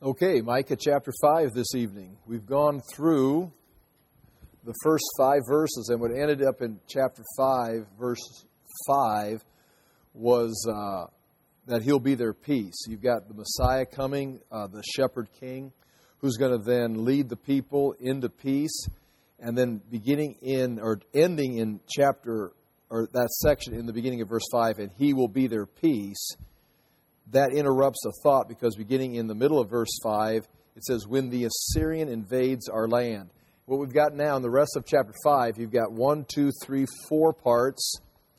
Okay, Micah chapter 5 this evening. We've gone through the first 5 verses, and what ended up in chapter 5, verse 5, was that he'll be their peace. You've got the Messiah coming, the shepherd king, who's going to then lead the people into peace, and then ending in chapter, or that section in the beginning of verse 5, and he will be their peace. That interrupts a thought because beginning in the middle of verse 5, it says, when the Assyrian invades our land. What we've got now in the rest of chapter 5, you've got 4 parts.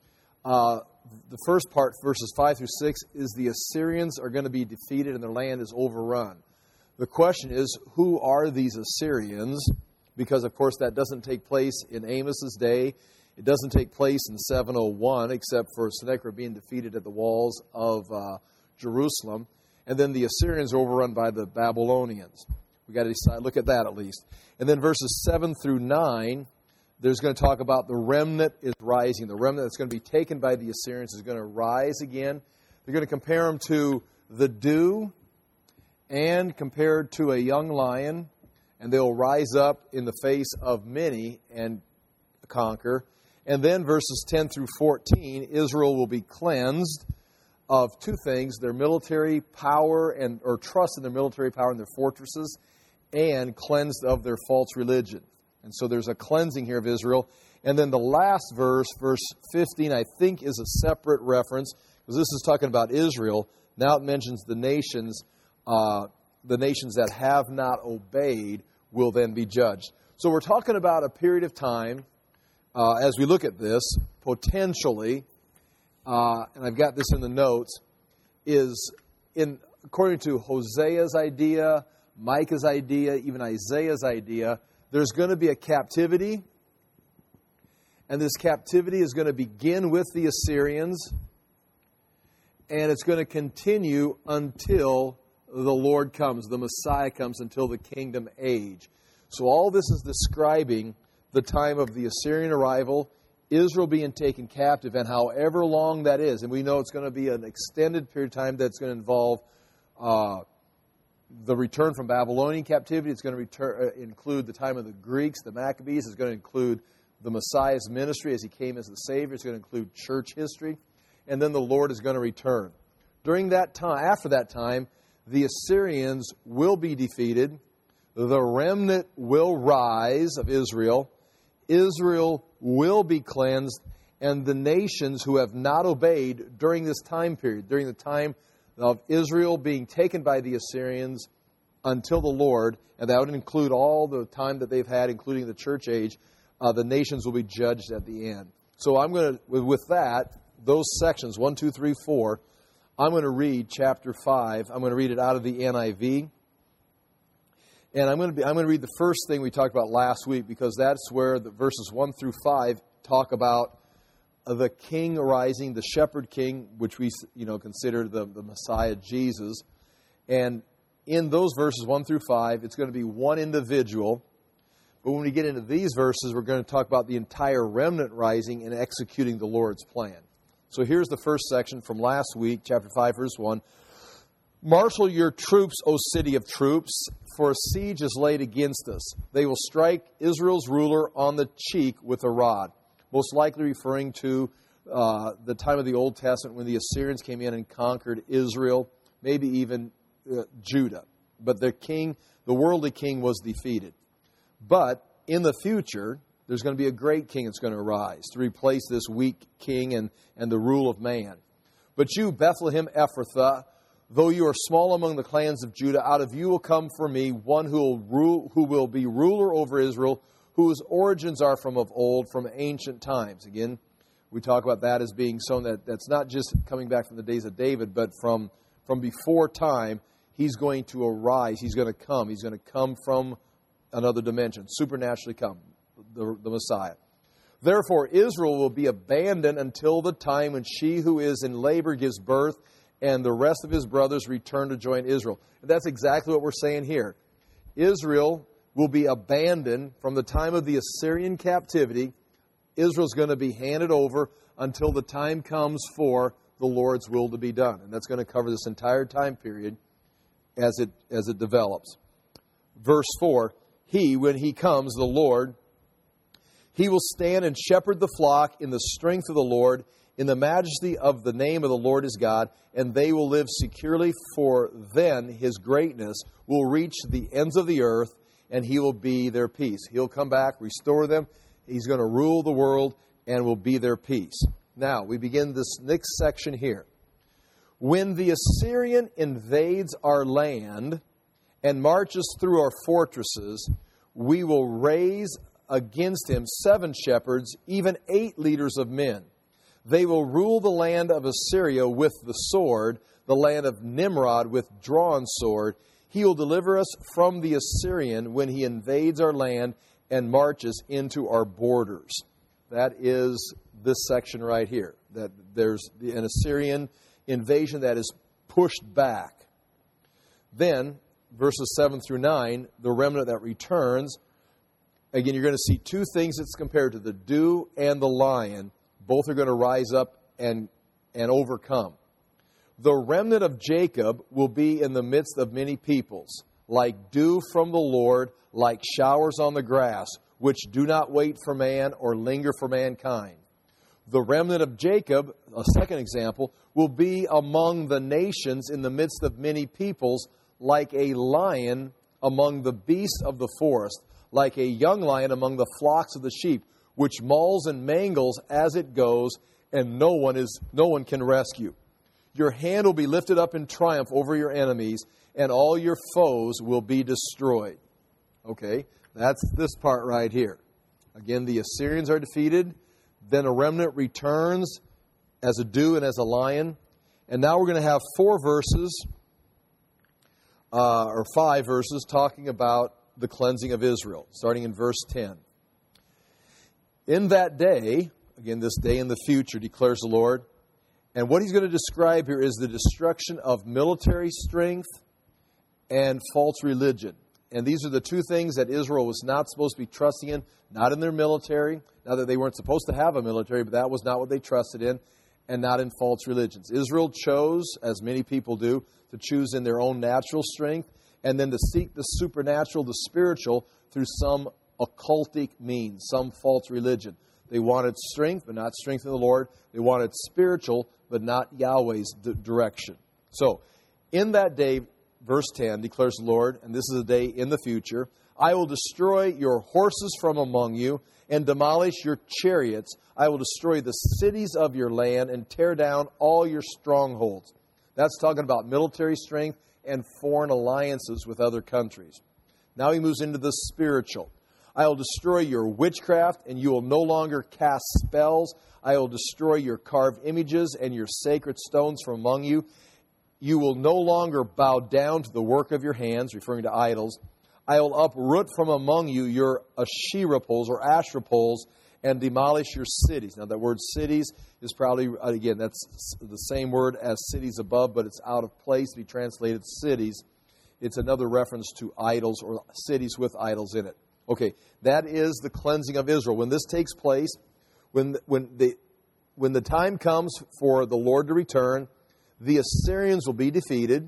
The first part, verses 5 through 6, is the Assyrians are going to be defeated and their land is overrun. The question is, who are these Assyrians? Because, of course, that doesn't take place in Amos's day. It doesn't take place in 701, except for Sennacherib being defeated at the walls of Jerusalem, and then the Assyrians are overrun by the Babylonians. We've got to decide, look at that at least. And then verses 7 through 9, there's going to talk about the remnant is rising. The remnant that's going to be taken by the Assyrians is going to rise again. They're going to compare them to the dew and compared to a young lion, and they'll rise up in the face of many and conquer. And then verses 10 through 14, Israel will be cleansed of 2 things: their military power or trust in their military power and their fortresses, and cleansed of their false religion. And so there's a cleansing here of Israel. And then the last verse, verse 15, I think is a separate reference, because this is talking about Israel. Now it mentions the nations that have not obeyed will then be judged. So we're talking about a period of time, as we look at this, potentially, and I've got this in the notes, according to Hosea's idea, Micah's idea, even Isaiah's idea, there's going to be a captivity, and this captivity is going to begin with the Assyrians, and it's going to continue until the Lord comes, the Messiah comes, until the kingdom age. So all this is describing the time of the Assyrian arrival, Israel being taken captive, and however long that is. And we know it's going to be an extended period of time that's going to involve the return from Babylonian captivity. It's going to include the time of the Greeks, the Maccabees. It's going to include the Messiah's ministry as he came as the Savior. It's going to include church history. And then the Lord is going to return. During that time, after that time, the Assyrians will be defeated. The remnant will rise of Israel. Israel will be cleansed, and the nations who have not obeyed during this time period, during the time of Israel being taken by the Assyrians until the Lord, and that would include all the time that they've had, including the church age, the nations will be judged at the end. So I'm going to, with that, those sections, 1, 2, 3, 4, I'm going to read chapter 5. I'm going to read it out of the NIV. And I'm going to read the first thing we talked about last week, because that's where the verses 1 through 5 talk about the king arising, the shepherd king, which we consider the Messiah, Jesus. And in those verses 1 through 5, it's going to be one individual. But when we get into these verses, we're going to talk about the entire remnant rising and executing the Lord's plan. So here's the first section from last week, chapter 5, verse 1. Marshal your troops, O city of troops, for a siege is laid against us. They will strike Israel's ruler on the cheek with a rod. Most likely referring to the time of the Old Testament when the Assyrians came in and conquered Israel, maybe even Judah. But the worldly king was defeated. But in the future, there's going to be a great king that's going to arise to replace this weak king and the rule of man. But you, Bethlehem Ephrathah, though you are small among the clans of Judah, out of you will come for me one who will be ruler over Israel, whose origins are from of old, from ancient times. Again, we talk about that as being someone that's not just coming back from the days of David, but from before time. He's going to arise. He's going to come. He's going to come from another dimension, supernaturally come, the Messiah. Therefore, Israel will be abandoned until the time when she who is in labor gives birth, and the rest of his brothers return to join Israel. And that's exactly what we're saying here. Israel will be abandoned from the time of the Assyrian captivity. Israel's going to be handed over until the time comes for the Lord's will to be done. And that's going to cover this entire time period as it develops. Verse 4, He, when He comes, the Lord, He will stand and shepherd the flock in the strength of the Lord, in the majesty of the name of the Lord his God, and they will live securely, for then His greatness will reach the ends of the earth, and He will be their peace. He'll come back, restore them. He's going to rule the world and will be their peace. Now, we begin this next section here. When the Assyrian invades our land and marches through our fortresses, we will raise against him 7 shepherds, even 8 leaders of men. They will rule the land of Assyria with the sword, the land of Nimrod with drawn sword. He will deliver us from the Assyrian when he invades our land and marches into our borders. That is this section right here. That there's an Assyrian invasion that is pushed back. Then, verses 7 through 9, the remnant that returns. Again, you're going to see 2 things that's compared to the dew and the lion. Both are going to rise up and overcome. The remnant of Jacob will be in the midst of many peoples, like dew from the Lord, like showers on the grass, which do not wait for man or linger for mankind. The remnant of Jacob, a second example, will be among the nations in the midst of many peoples, like a lion among the beasts of the forest, like a young lion among the flocks of the sheep, which mauls and mangles as it goes, and no one can rescue. Your hand will be lifted up in triumph over your enemies, and all your foes will be destroyed. Okay, that's this part right here. Again, the Assyrians are defeated. Then a remnant returns as a dew and as a lion. And now we're going to have 4 verses, or 5 verses, talking about the cleansing of Israel, starting in verse 10. In that day, again, this day in the future, declares the Lord, and what He's going to describe here is the destruction of military strength and false religion. And these are the 2 things that Israel was not supposed to be trusting in, not in their military, not that they weren't supposed to have a military, but that was not what they trusted in, and not in false religions. Israel chose, as many people do, to choose in their own natural strength, and then to seek the supernatural, the spiritual, through some occultic means, some false religion. They wanted strength, but not strength in the Lord. They wanted spiritual, but not Yahweh's direction. So, in that day, verse 10, declares the Lord, and this is a day in the future, I will destroy your horses from among you and demolish your chariots. I will destroy the cities of your land and tear down all your strongholds. That's talking about military strength and foreign alliances with other countries. Now he moves into the spiritual. I will destroy your witchcraft, and you will no longer cast spells. I will destroy your carved images and your sacred stones from among you. You will no longer bow down to the work of your hands, referring to idols. I will uproot from among you your Asherah poles or Asherah poles and demolish your cities. Now, that word cities is probably, again, that's the same word as cities above, but it's out of place to be translated cities. It's another reference to idols or cities with idols in it. Okay, that is the cleansing of Israel. When this takes place, when the time comes for the Lord to return, the Assyrians will be defeated.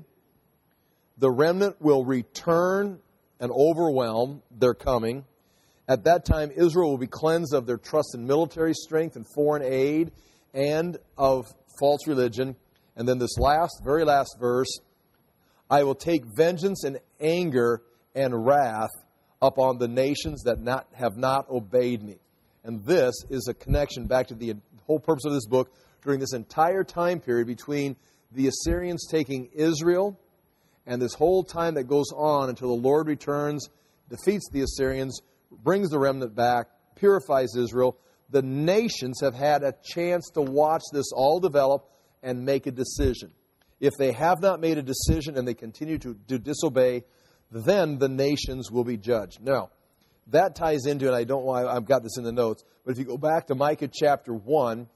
The remnant will return and overwhelm their coming. At that time, Israel will be cleansed of their trust in military strength and foreign aid and of false religion. And then this very last verse, I will take vengeance and anger and wrath upon the nations that have not obeyed me. And this is a connection back to the whole purpose of this book during this entire time period between the Assyrians taking Israel and this whole time that goes on until the Lord returns, defeats the Assyrians, brings the remnant back, purifies Israel. The nations have had a chance to watch this all develop and make a decision. If they have not made a decision and they continue to disobey, then the nations will be judged. Now, that ties into, and I don't know why I've got this in the notes, but if you go back to Micah chapter 1,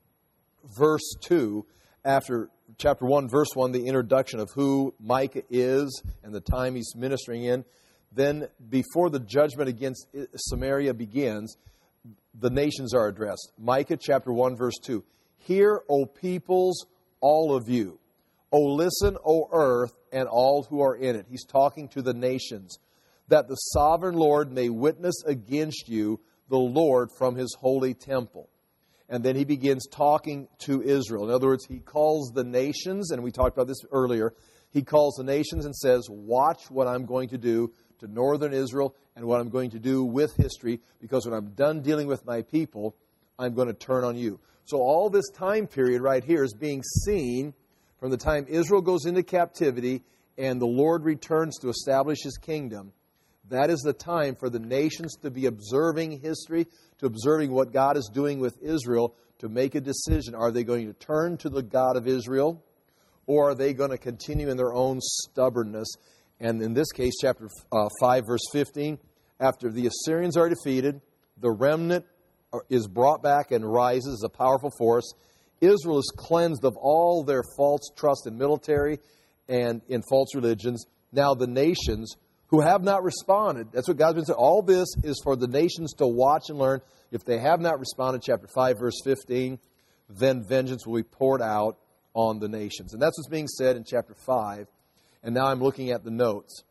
verse 2, after chapter 1, verse 1, the introduction of who Micah is and the time he's ministering in, then before the judgment against Samaria begins, the nations are addressed. Micah chapter 1, verse 2, Hear, O peoples, all of you. O listen, O earth, and all who are in it. He's talking to the nations. That the sovereign Lord may witness against you, the Lord, from his holy temple. And then he begins talking to Israel. In other words, he calls the nations, and we talked about this earlier, he calls the nations and says, watch what I'm going to do to northern Israel and what I'm going to do with history, because when I'm done dealing with my people, I'm going to turn on you. So all this time period right here is being seen from the time Israel goes into captivity and the Lord returns to establish his kingdom. That is the time for the nations to be observing history, to observing what God is doing with Israel, to make a decision. Are they going to turn to the God of Israel, or are they going to continue in their own stubbornness? And in this case, chapter 5, verse 15, after the Assyrians are defeated, the remnant is brought back and rises as a powerful force. Israel is cleansed of all their false trust in military and in false religions. Now the nations who have not responded, that's what God's been saying. All this is for the nations to watch and learn. If they have not responded, chapter 5, verse 15, then vengeance will be poured out on the nations. And that's what's being said in chapter 5. And now I'm looking at the notes.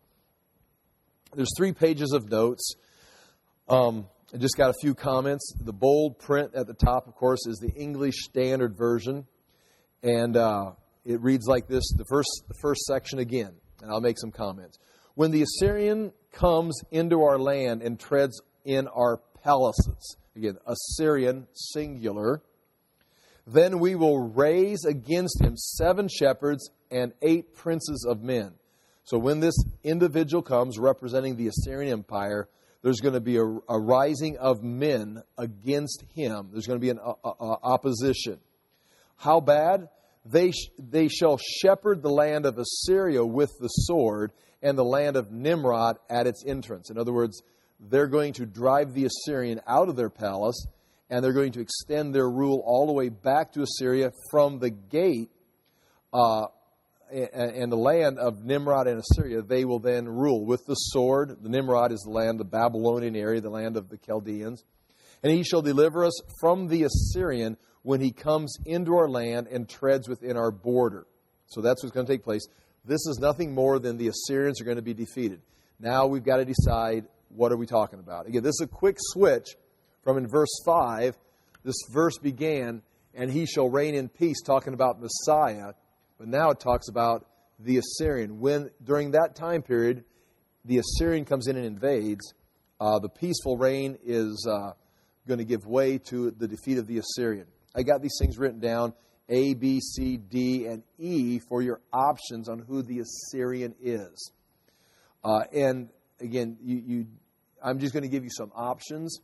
There's 3 pages of notes. I just got a few comments. The bold print at the top, of course, is the English Standard Version. And it reads like this, the first section again. And I'll make some comments. When the Assyrian comes into our land and treads in our palaces, again, Assyrian, singular, then we will raise against him 7 shepherds and 8 princes of men. So when this individual comes representing the Assyrian Empire, there's going to be a rising of men against him. There's going to be an opposition. How bad? They shall shepherd the land of Assyria with the sword, and the land of Nimrod at its entrance. In other words, they're going to drive the Assyrian out of their palace, and they're going to extend their rule all the way back to Assyria from the gate and the land of Nimrod and Assyria. They will then rule with the sword. The Nimrod is the land, the Babylonian area, the land of the Chaldeans. And he shall deliver us from the Assyrian when he comes into our land and treads within our border. So that's what's going to take place. This is nothing more than the Assyrians are going to be defeated. Now we've got to decide, what are we talking about? Again, this is a quick switch from in verse 5. This verse began, and he shall reign in peace, talking about Messiah. But now it talks about the Assyrian. When, during that time period, the Assyrian comes in and invades, the peaceful reign is going to give way to the defeat of the Assyrian. I got these things written down. A, B, C, D, and E for your options on who the Assyrian is. And again, I'm just going to give you some options.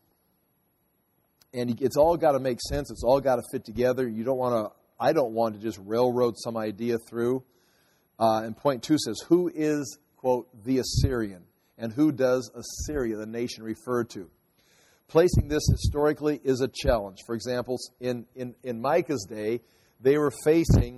And it's all got to make sense. It's all got to fit together. I don't want to just railroad some idea through. And point 2 says, who is, quote, the Assyrian? And who does Assyria, the nation, refer to? Placing this historically is a challenge. For example, in Micah's day, they were facing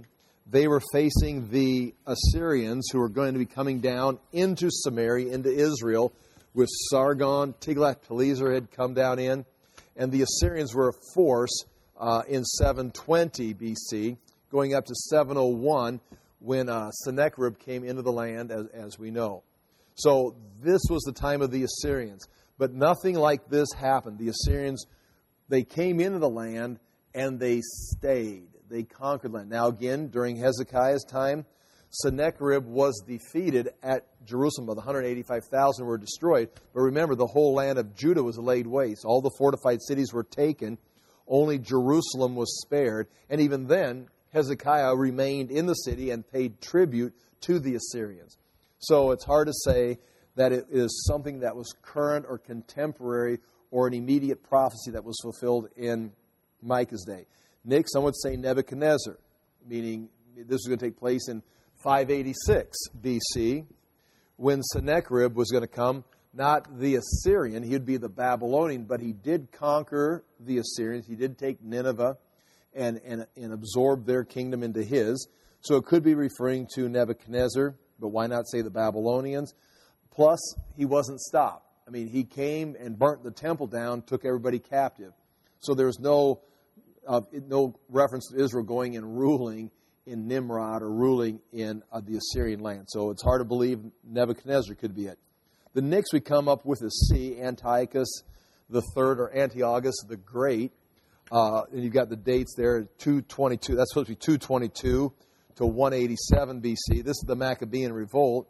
the Assyrians who were going to be coming down into Samaria, into Israel, with Sargon. Tiglath-Pileser had come down in. And the Assyrians were a force in 720 BC, going up to 701 when Sennacherib came into the land, as we know. So this was the time of the Assyrians. But nothing like this happened. The Assyrians, they came into the land and they stayed. They conquered land. Now again, during Hezekiah's time, Sennacherib was defeated at Jerusalem. The 185,000 were destroyed. But remember, the whole land of Judah was laid waste. All the fortified cities were taken. Only Jerusalem was spared. And even then, Hezekiah remained in the city and paid tribute to the Assyrians. So it's hard to say that it is something that was current or contemporary or an immediate prophecy that was fulfilled in Micah's day. Nick, some would say Nebuchadnezzar, meaning this was going to take place in 586 BC when Sennacherib was going to come, not the Assyrian, he would be the Babylonian, but he did conquer the Assyrians. He did take Nineveh and absorb their kingdom into his. So it could be referring to Nebuchadnezzar, but why not say the Babylonians? Plus, he wasn't stopped. I mean, he came and burnt the temple down, took everybody captive. So there's no reference to Israel going and ruling in Nimrod or ruling in the Assyrian land. So it's hard to believe Nebuchadnezzar could be it. The next we come up with is C, Antiochus the Third, or Antiochus the Great. And you've got the dates there, 222. That's supposed to be 222 to 187 BC. This is the Maccabean revolt.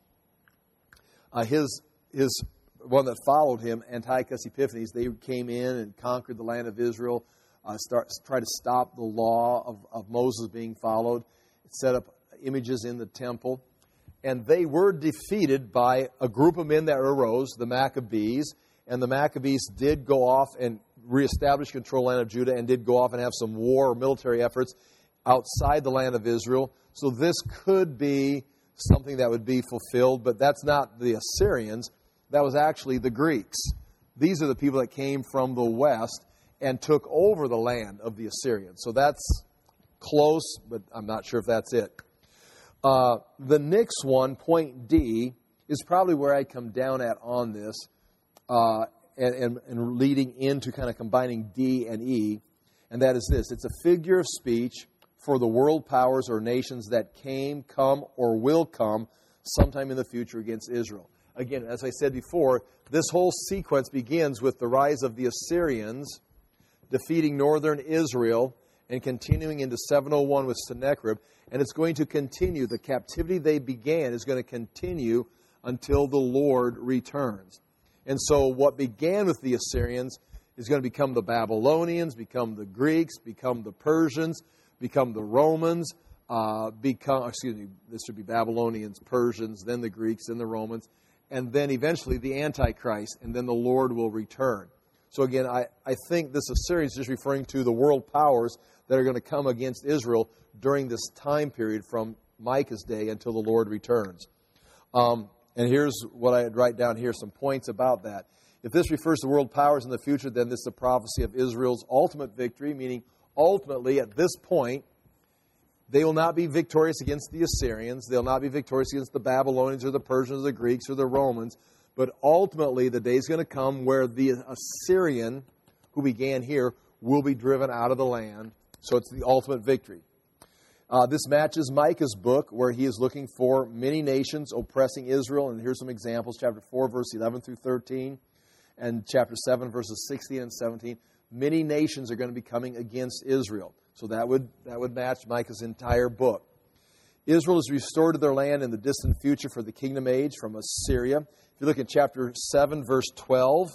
His one that followed him, Antiochus Epiphanes, they came in and conquered the land of Israel, tried to stop the law of Moses being followed, set up images in the temple. And they were defeated by a group of men that arose, the Maccabees. And the Maccabees did go off and reestablish control of the land of Judah and did go off and have some war or military efforts outside the land of Israel. So this could be something that would be fulfilled, but that's not the Assyrians. That was actually the Greeks. These are the people that came from the west and took over the land of the Assyrians. So that's close, but I'm not sure if that's it. The next one, point D, is probably where I come down at on this, and leading into kind of combining D and E, and that is this. It's a figure of speech for the world powers or nations that came, come, or will come sometime in the future against Israel. Again, as I said before, this whole sequence begins with the rise of the Assyrians defeating northern Israel and continuing into 701 with Sennacherib, and it's going to continue. The captivity they began is going to continue until the Lord returns. And so what began with the Assyrians is going to become the Babylonians, become the Greeks, become the Persians, become the Romans, this should be Babylonians, Persians, then the Greeks, then the Romans, and then eventually the Antichrist, and then the Lord will return. So again, I think this Assyrian is just referring to the world powers that are going to come against Israel during this time period from Micah's day until the Lord returns. And here's what I write down here, some points about that. If this refers to world powers in the future, then this is a prophecy of Israel's ultimate victory, meaning ultimately at this point, they will not be victorious against the Assyrians. They'll not be victorious against the Babylonians or the Persians or the Greeks or the Romans. But ultimately, the day is going to come where the Assyrian, who began here, will be driven out of the land. So it's the ultimate victory. This matches Micah's book, where he is looking for many nations oppressing Israel. And here's some examples. Chapter 4, verse 11 through 13. And chapter 7, verses 16 and 17. Many nations are going to be coming against Israel. So that would match Micah's entire book. Israel is restored to their land in the distant future for the kingdom age from Assyria. If you look at chapter 7, verse 12,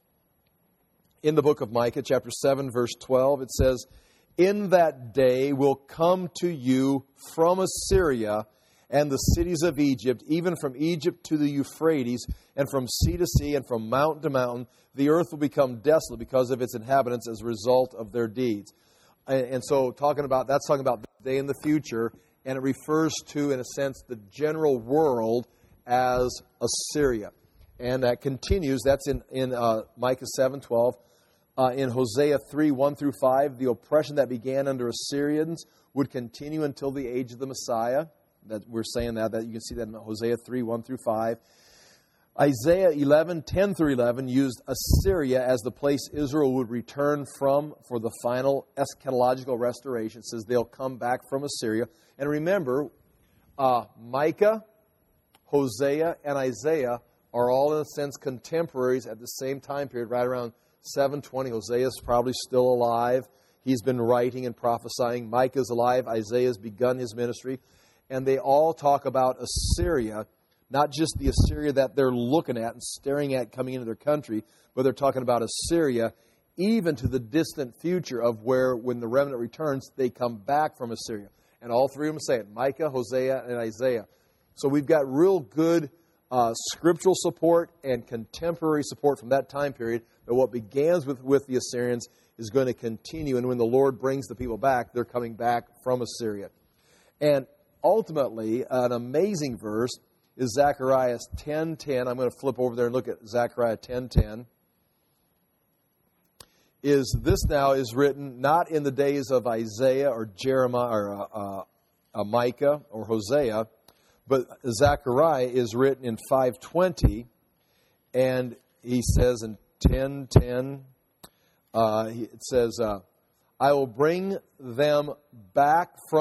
in the book of Micah, chapter 7, verse 12, it says, "In that day will come to you from Assyria and the cities of Egypt, even from Egypt to the Euphrates, and from sea to sea, and from mountain to mountain. The earth will become desolate because of its inhabitants as a result of their deeds." And so that's talking about the day in the future, and it refers to, in a sense, the general world as Assyria. And that continues. That's in Micah 7:12. In Hosea 3, 1 through 5, the oppression that began under Assyrians would continue until the age of the Messiah. That we're saying that you can see that in Hosea 3, 1 through 5. Isaiah 11, 10 through 11 used Assyria as the place Israel would return from for the final eschatological restoration. It says they'll come back from Assyria. And remember, Micah, Hosea, and Isaiah are all, in a sense, contemporaries at the same time period, right around 720. Hosea is probably still alive. He's been writing and prophesying. Micah's alive. Isaiah's begun his ministry. And they all talk about Assyria, not just the Assyria that they're looking at and staring at coming into their country, but they're talking about Assyria even to the distant future of where, when the remnant returns, they come back from Assyria. And all three of them say it, Micah, Hosea, and Isaiah. So we've got real good scriptural support and contemporary support from that time period, that what begins with the Assyrians is going to continue. And when the Lord brings the people back, they're coming back from Assyria. And ultimately, an amazing verse is Zechariah 10:10. I'm going to flip over there and look at Zechariah 10:10. This now is written not in the days of Isaiah or Jeremiah or Micah or Hosea, but Zechariah is written in 5:20, and he says in 10:10, it says, "I will bring them back from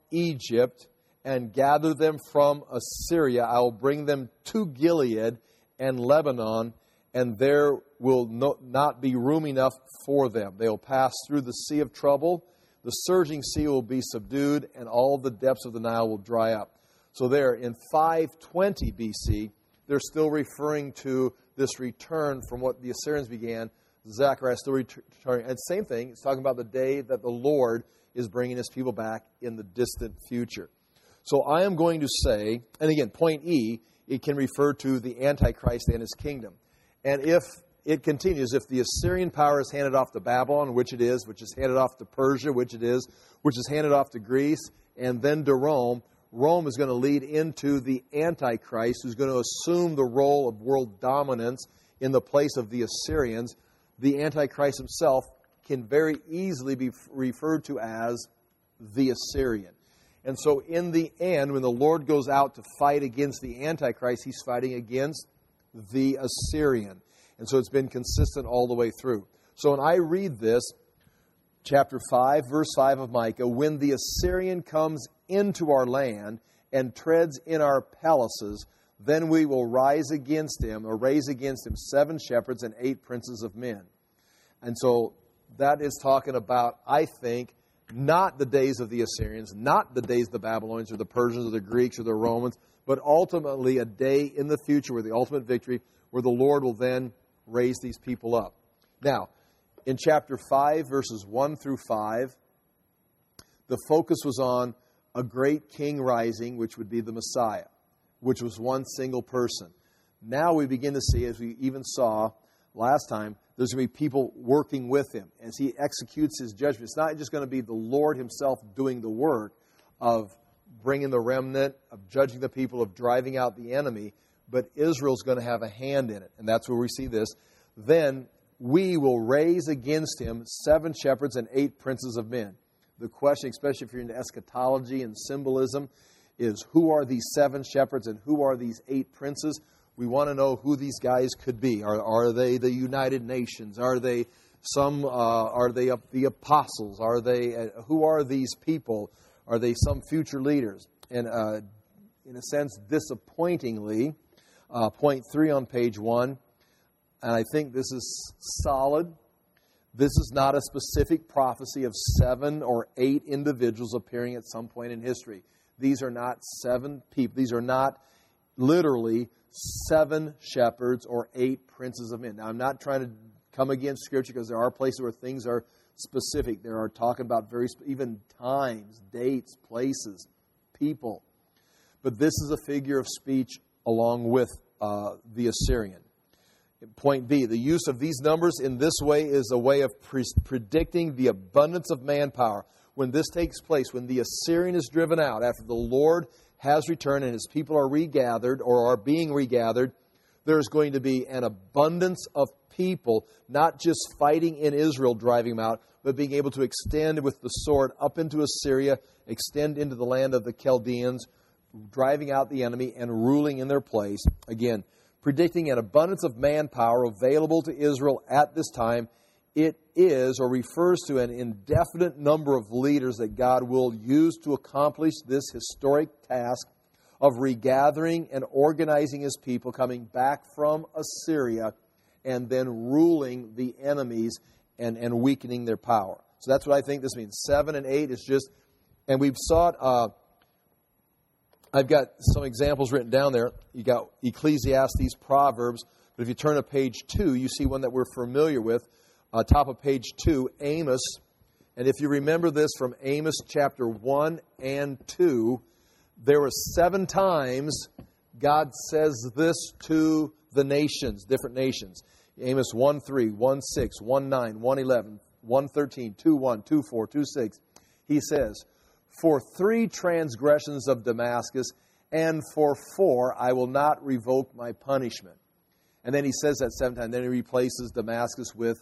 Egypt and gather them from Assyria. I will bring them to Gilead and Lebanon, and there will not be room enough for them. They will pass through the sea of trouble. The surging sea will be subdued, and all the depths of the Nile will dry up. So there, in 520 BC, they're still referring to this return from what the Assyrians began. Zechariah is still returning. And same thing, it's talking about the day that the Lord is bringing His people back in the distant future. So I am going to say, and again, point E, it can refer to the Antichrist and his kingdom. And if it continues, if the Assyrian power is handed off to Babylon, which it is, which is handed off to Persia, which it is, which is handed off to Greece, and then to Rome, Rome is going to lead into the Antichrist, who's going to assume the role of world dominance in the place of the Assyrians. The Antichrist himself can very easily be referred to as the Assyrian. And so in the end, when the Lord goes out to fight against the Antichrist, He's fighting against the Assyrian. And so it's been consistent all the way through. So when I read this, chapter 5, verse 5 of Micah, when the Assyrian comes into our land and treads in our palaces, then we will rise against him, or raise against him 7 shepherds and 8 princes of men. And so that is talking about, I think, not the days of the Assyrians, not the days of the Babylonians or the Persians or the Greeks or the Romans, but ultimately a day in the future where the ultimate victory, where the Lord will then raise these people up. Now, in chapter 5, verses 1 through 5, the focus was on a great king rising, which would be the Messiah, which was one single person. Now we begin to see, as we even saw last time, there's going to be people working with him as he executes his judgment. It's not just going to be the Lord himself doing the work of bringing the remnant, of judging the people, of driving out the enemy, but Israel's going to have a hand in it. And that's where we see this. Then we will raise against him 7 shepherds and 8 princes of men. The question, especially if you're into eschatology and symbolism, is who are these 7 shepherds and who are these 8 princes? We want to know who these guys could be. Are they the United Nations? Are they the apostles? Are they who are these people? Are they some future leaders? And in a sense, disappointingly, point 3 on page 1, and I think this is solid. This is not a specific prophecy of 7 or 8 individuals appearing at some point in history. These are not 7 people. These are not literally 7 shepherds or 8 princes of men. Now, I'm not trying to come against Scripture because there are places where things are specific. There are talking about even times, dates, places, people. But this is a figure of speech along with the Assyrian. Point B, the use of these numbers in this way is a way of predicting the abundance of manpower. When this takes place, when the Assyrian is driven out, after the Lord has returned and His people are regathered or are being regathered, there's going to be an abundance of people, not just fighting in Israel, driving them out, but being able to extend with the sword up into Assyria, extend into the land of the Chaldeans, driving out the enemy and ruling in their place. Again, predicting an abundance of manpower available to Israel at this time. It is, or refers to, an indefinite number of leaders that God will use to accomplish this historic task of regathering and organizing His people, coming back from Assyria, and then ruling the enemies and weakening their power. So that's what I think this means. 7 and 8 is just, and we've sought, I've got some examples written down there. You got Ecclesiastes, Proverbs, but if you turn to page 2, you see one that we're familiar with. Top of page 2, Amos. And if you remember this from Amos chapter 1 and 2, there were 7 times God says this to the nations, different nations. Amos 1:3, 1:6, 1:9, 1:11, 1:13, 2:1, 2:4, 2:6. He says, "For 3 transgressions of Damascus, and for 4 I will not revoke my punishment." And then he says that 7 times. Then he replaces Damascus with,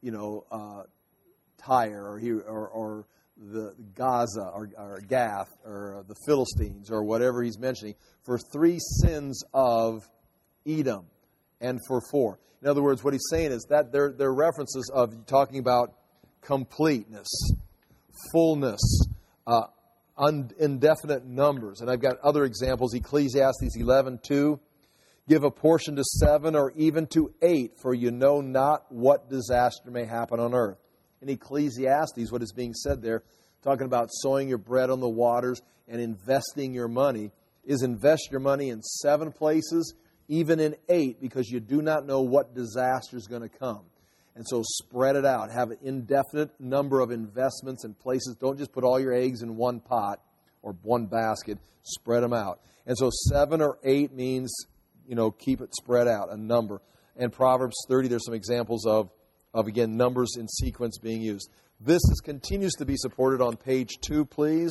Tyre or the Gaza or Gath or the Philistines or whatever he's mentioning, for 3 sins of Edom and for 4. In other words, what he's saying is that they're references of talking about completeness, fullness, indefinite numbers. And I've got other examples. Ecclesiastes 11:2. Give a portion to 7 or even to 8, for you know not what disaster may happen on earth. In Ecclesiastes, what is being said there, talking about sowing your bread on the waters and investing your money, is invest your money in 7 places, even in 8, because you do not know what disaster is going to come. And so spread it out. Have an indefinite number of investments in places. Don't just put all your eggs in one pot or one basket. Spread them out. And so 7 or 8 means, keep it spread out, a number. And Proverbs 30, there's some examples of again, numbers in sequence being used. This continues to be supported on page 2, please.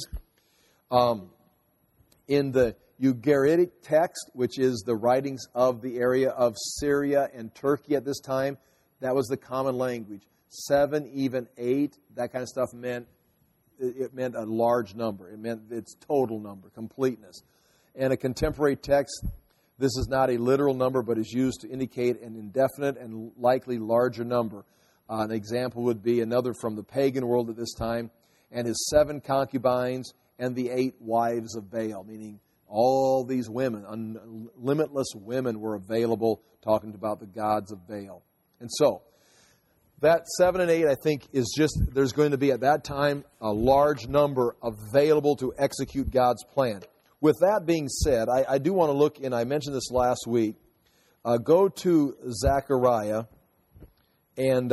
In the Ugaritic text, which is the writings of the area of Syria and Turkey at this time, that was the common language. 7, even 8, that kind of stuff meant a large number. It meant its total number, completeness. And a contemporary text, this is not a literal number, but is used to indicate an indefinite and likely larger number. An example would be another from the pagan world at this time, and his 7 concubines and the 8 wives of Baal, meaning all these women, limitless women were available, talking about the gods of Baal. And so, that 7 and 8, I think, is just, there's going to be at that time a large number available to execute God's plan. With that being said, I do want to look, and I mentioned this last week, go to Zechariah, and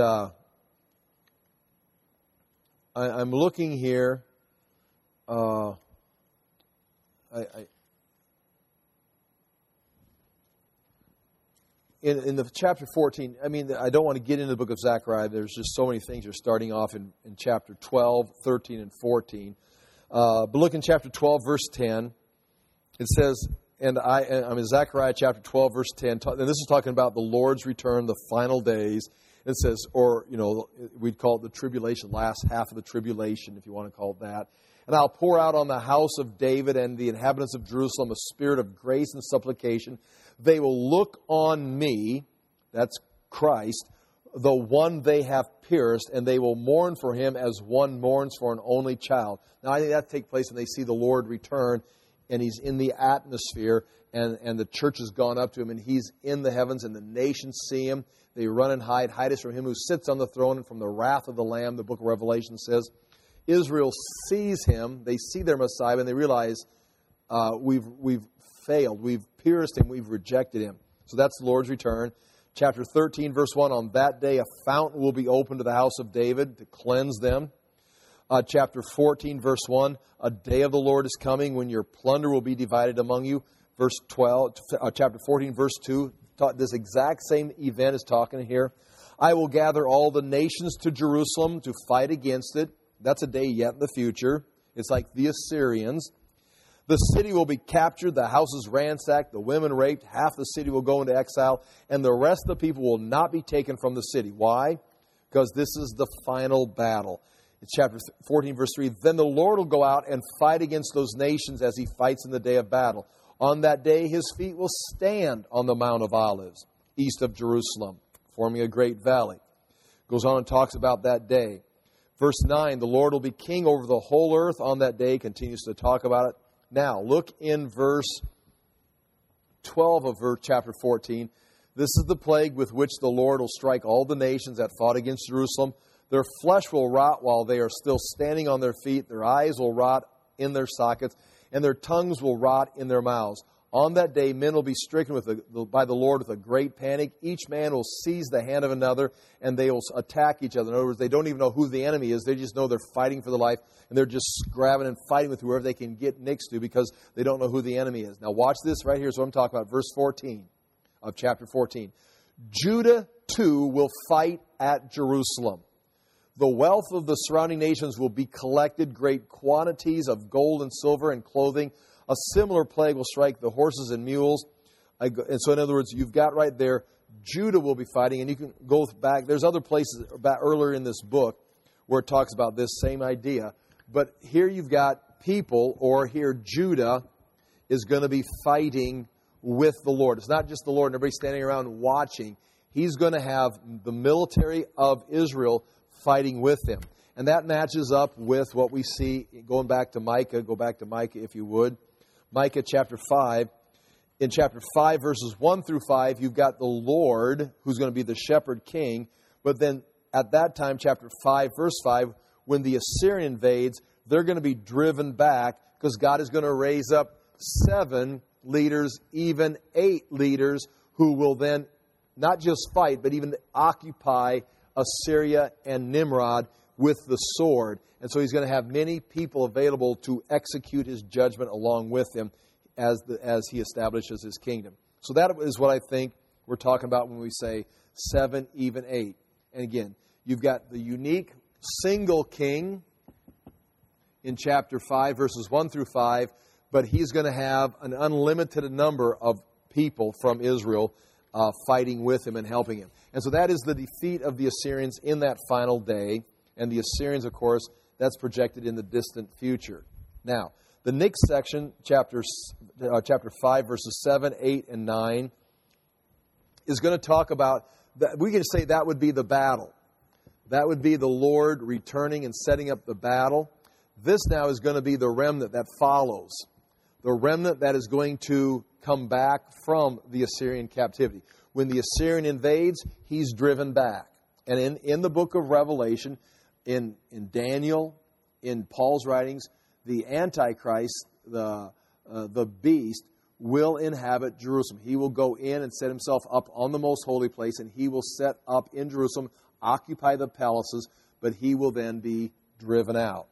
I'm looking here. In the chapter 14, I don't want to get into the book of Zechariah. There's just so many things. You're starting off in chapter 12, 13, and 14. But look in chapter 12, verse 10. It says, I'm in Zechariah chapter 12, verse 10, and this is talking about the Lord's return, the final days. It says, we'd call it the tribulation, last half of the tribulation, if you want to call it that. And I'll pour out on the house of David and the inhabitants of Jerusalem a spirit of grace and supplication. They will look on me, that's Christ, the one they have pierced, and they will mourn for him as one mourns for an only child. Now, I think that takes place when they see the Lord return, and he's in the atmosphere, and the church has gone up to him, and he's in the heavens, and the nations see him. They run and hide us from him who sits on the throne and from the wrath of the Lamb, the book of Revelation says. Israel sees him, they see their Messiah, and they realize we've failed, we've pierced him, we've rejected him. So that's the Lord's return. Chapter 13, verse 1, on that day a fountain will be opened to the house of David to cleanse them. Chapter 14, verse 1, a day of the Lord is coming when your plunder will be divided among you. Verse 12, chapter 14, verse 2, this exact same event is talking here. I will gather all the nations to Jerusalem to fight against it. That's a day yet in the future. It's like the Assyrians. The city will be captured, the houses ransacked, the women raped, half the city will go into exile, and the rest of the people will not be taken from the city. Why? Because this is the final battle. It's chapter 14, verse 3. Then the Lord will go out and fight against those nations as he fights in the day of battle. On that day, his feet will stand on the Mount of Olives, east of Jerusalem, forming a great valley. Goes on and talks about that day. Verse 9, the Lord will be king over the whole earth on that day, continues to talk about it. Now, look in verse 12 of chapter 14. This is the plague with which the Lord will strike all the nations that fought against Jerusalem. Their flesh will rot while they are still standing on their feet. Their eyes will rot in their sockets, and their tongues will rot in their mouths. On that day, men will be stricken by the Lord with a great panic. Each man will seize the hand of another, and they will attack each other. In other words, they don't even know who the enemy is. They just know they're fighting for their life, and they're just grabbing and fighting with whoever they can get next to because they don't know who the enemy is. Now, watch this right here. Is what I'm talking about. Verse 14 of chapter 14. Judah, too, will fight at Jerusalem. The wealth of the surrounding nations will be collected, great quantities of gold and silver and clothing. A similar plague will strike the horses and mules. And so, in other words, you've got right there, Judah will be fighting. And you can go back. There's other places back earlier in this book where it talks about this same idea. But here you've got people, or here Judah is going to be fighting with the Lord. It's not just the Lord and everybody standing around watching. He's going to have the military of Israel fighting with him. And that matches up with what we see going back to Micah. Go back to Micah if you would. Micah chapter 5. In chapter 5, verses 1 through 5, you've got the Lord, who's going to be the shepherd king. But then at that time, chapter 5, verse 5, when the Assyrian invades, they're going to be driven back because God is going to raise up 7 leaders, even 8 leaders, who will then not just fight, but even occupy Assyria and Nimrod with the sword. And so he's going to have many people available to execute his judgment along with him as he establishes his kingdom. So that is what I think we're talking about when we say 7, even 8. And again, you've got the unique single king in chapter 5, verses 1 through 5, but he's going to have an unlimited number of people from Israel fighting with him and helping him. And so that is the defeat of the Assyrians in that final day. And the Assyrians, of course, that's projected in the distant future. Now, the next section, chapter 5, verses 7, 8, and 9, is going to talk about, we can say that would be the battle. That would be the Lord returning and setting up the battle. This now is going to be the remnant that follows. The remnant that is going to come back from the Assyrian captivity. When the Assyrian invades, he's driven back. And in the book of Revelation, in Daniel, in Paul's writings, the Antichrist, the beast, will inhabit Jerusalem. He will go in and set himself up on the most holy place, and he will set up in Jerusalem, occupy the palaces, but he will then be driven out.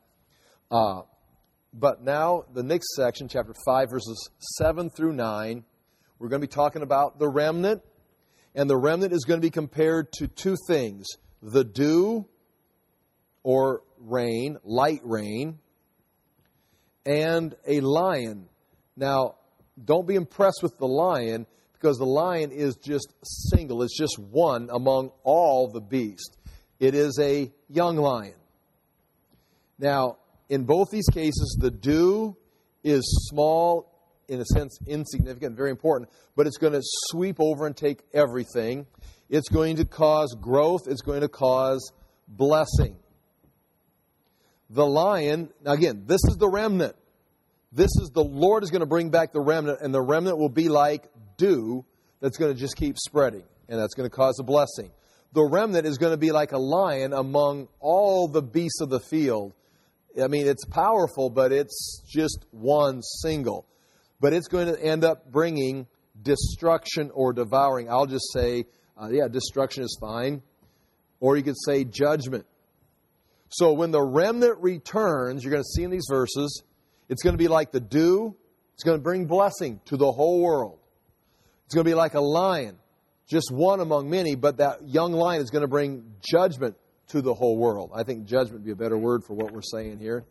But now, the next section, chapter 5, verses 7 through 9, we're going to be talking about the remnant, and the remnant is going to be compared to 2 things: the dew, or rain, light rain, and a lion. Now, don't be impressed with the lion, because the lion is just single. It's just one among all the beasts. It is a young lion. Now, in both these cases, the dew is small, in a sense insignificant, very important, but it's going to sweep over and take everything. It's going to cause growth. It's going to cause blessing. The lion, now again, this is the remnant. This is the Lord is going to bring back the remnant, and the remnant will be like dew that's going to just keep spreading, and that's going to cause a blessing. The remnant is going to be like a lion among all the beasts of the field. I mean, it's powerful, but it's just one single. But it's going to end up bringing destruction or devouring. I'll just say, destruction is fine. Or you could say judgment. So when the remnant returns, you're going to see in these verses, it's going to be like the dew. It's going to bring blessing to the whole world. It's going to be like a lion, just one among many, but that young lion is going to bring judgment to the whole world. I think judgment would be a better word for what we're saying here.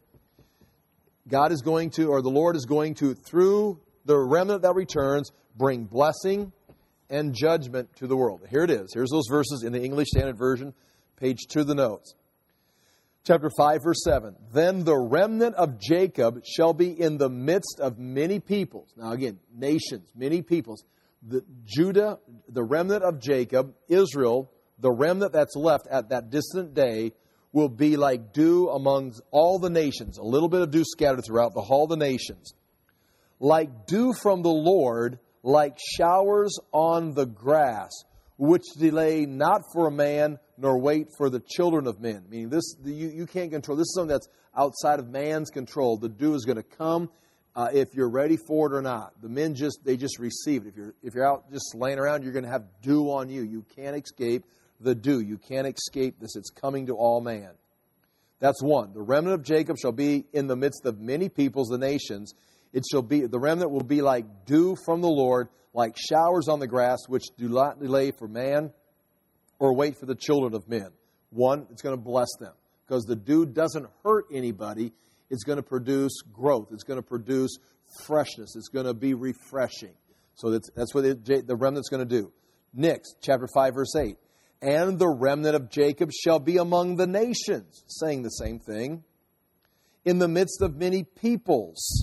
God is going to, or the Lord is going to, through the remnant that returns, bring blessing and judgment to the world. Here it is. Here's those verses in the English Standard Version, page 2 of the notes. Chapter 5, verse 7. Then the remnant of Jacob shall be in the midst of many peoples. Now again, nations, many peoples. Judah, the remnant of Jacob, Israel, the remnant that's left at that distant day, will be like dew among all the nations. A little bit of dew scattered throughout all the nations. Like dew from the Lord, like showers on the grass, which delay not for a man, nor wait for the children of men. Meaning this, you can't control. This is something that's outside of man's control. The dew is going to come if you're ready for it or not. The men just receive it. If you're out just laying around, you're going to have dew on you. You can't escape the dew. You can't escape this. It's coming to all man. That's one. The remnant of Jacob shall be in the midst of many peoples, the nations. The remnant will be like dew from the Lord, like showers on the grass, which do not delay for man or wait for the children of men. One, it's going to bless them, because the dew doesn't hurt anybody. It's going to produce growth. It's going to produce freshness. It's going to be refreshing. So that's what the remnant's going to do. Next, chapter 5, verse 8. And the remnant of Jacob shall be among the nations, saying the same thing, in the midst of many peoples,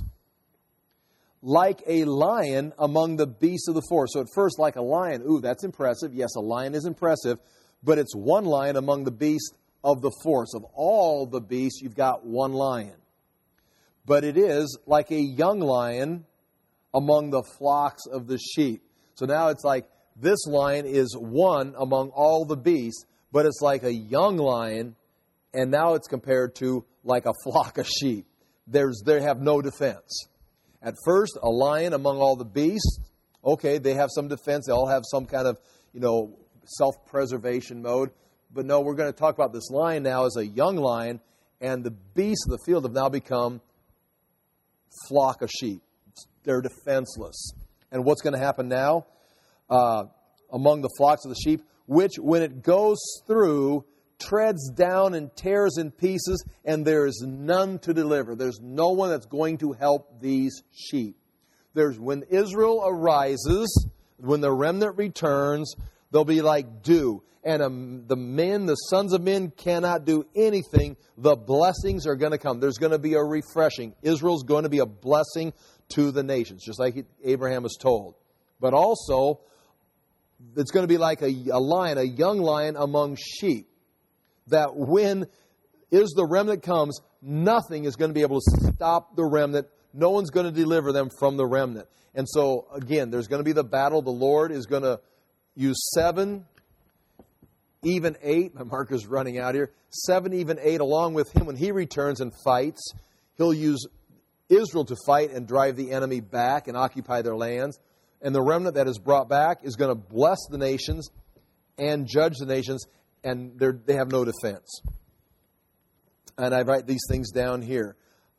like a lion among the beasts of the forest. So at first, like a lion, ooh, that's impressive. Yes, a lion is impressive, but it's one lion among the beasts of the force. Of all the beasts, you've got one lion. But it is like a young lion among the flocks of the sheep. So now it's like this lion is one among all the beasts, but it's like a young lion, and now it's compared to like a flock of sheep. They have no defense. At first, a lion among all the beasts, okay, they have some defense. They all have some kind of, self-preservation mode. But no, we're going to talk about this lion now as a young lion, and the beasts of the field have now become flock of sheep. They're defenseless. And what's going to happen now? Among the flocks of the sheep, which when it goes through, treads down and tears in pieces, and there is none to deliver. There's no one that's going to help these sheep. When Israel arises, when the remnant returns, they'll be like dew. And the sons of men cannot do anything. The blessings are going to come. There's going to be a refreshing. Israel's going to be a blessing to the nations, just like Abraham was told. But also, it's going to be like a lion, a young lion among sheep. That when the remnant comes, nothing is going to be able to stop the remnant. No one's going to deliver them from the remnant. And so, again, there's going to be the battle. The Lord is going to use 7, even 8. My marker's running out here. 7, even 8, along with him. When he returns and fights, he'll use Israel to fight and drive the enemy back and occupy their lands. And the remnant that is brought back is going to bless the nations and judge the nations, and they have no defense. And I write these things down here.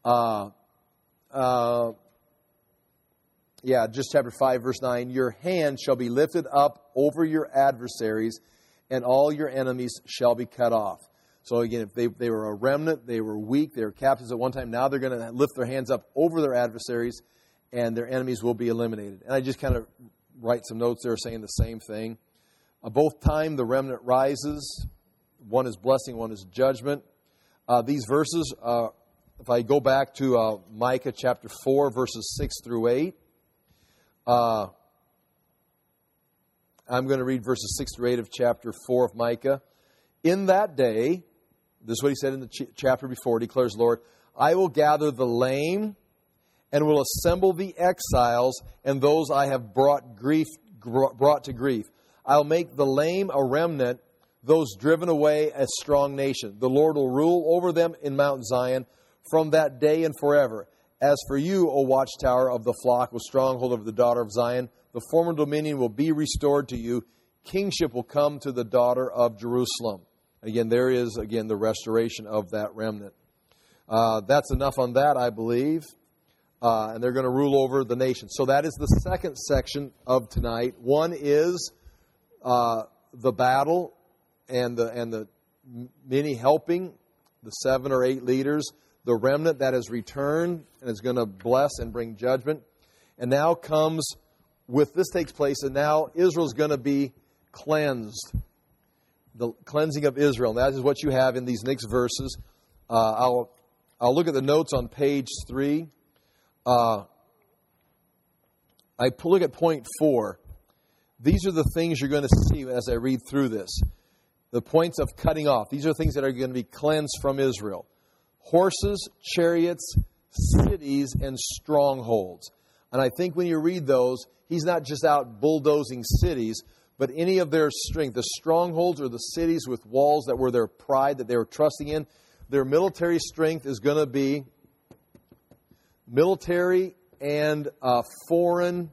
Just chapter 5, verse 9. Your hand shall be lifted up over your adversaries, and all your enemies shall be cut off. So again, if they were a remnant, they were weak, they were captives at one time, now they're going to lift their hands up over their adversaries, and their enemies will be eliminated. And I just kind of write some notes there saying the same thing. Both time the remnant rises. One is blessing, one is judgment. These verses, if I go back to Micah chapter 4, verses 6 through 8, I'm going to read verses 6 through 8 of chapter 4 of Micah. In that day, this is what he said in the chapter before, declares the Lord, I will gather the lame and will assemble the exiles and those I have brought to grief. I'll make the lame a remnant, those driven away a strong nation. The Lord will rule over them in Mount Zion from that day and forever. As for you, O watchtower of the flock, with stronghold of the daughter of Zion, the former dominion will be restored to you. Kingship will come to the daughter of Jerusalem. Again, there is, the restoration of that remnant. That's enough on that, I believe. And they're going to rule over the nation. So that is the second section of tonight. One is the battle and the many helping, the 7 or 8 leaders, the remnant that has returned and is going to bless and bring judgment. And now comes, this takes place, and now Israel's going to be cleansed. The cleansing of Israel. And that is what you have in these next verses. I'll look at the notes on page 3. I look at point 4. These are the things you're going to see as I read through this. The points of cutting off. These are things that are going to be cleansed from Israel. Horses, chariots, cities, and strongholds. And I think when you read those, he's not just out bulldozing cities, but any of their strength. The strongholds are the cities with walls that were their pride, that they were trusting in. Their military strength is going to be military and foreign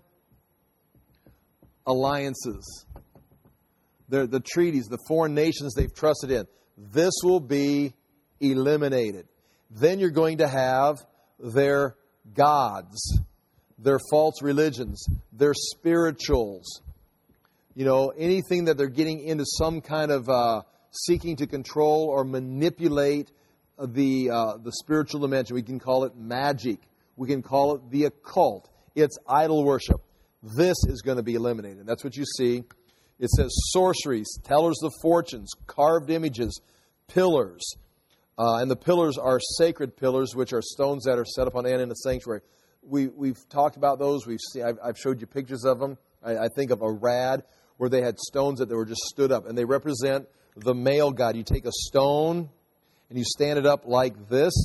alliances. The treaties, the foreign nations they've trusted in. This will be eliminated. Then you're going to have their gods, their false religions, their spirituals. Anything that they're getting into some kind of seeking to control or manipulate the spiritual dimension. We can call it magic. We can call it the occult. It's idol worship. This is going to be eliminated. That's what you see. It says sorceries, tellers of fortunes, carved images, pillars. And the pillars are sacred pillars, which are stones that are set up on end in the sanctuary. We've talked about those. I've showed you pictures of them. I think of Arad, where they had stones that they were just stood up. And they represent the male god. You take a stone and you stand it up like this,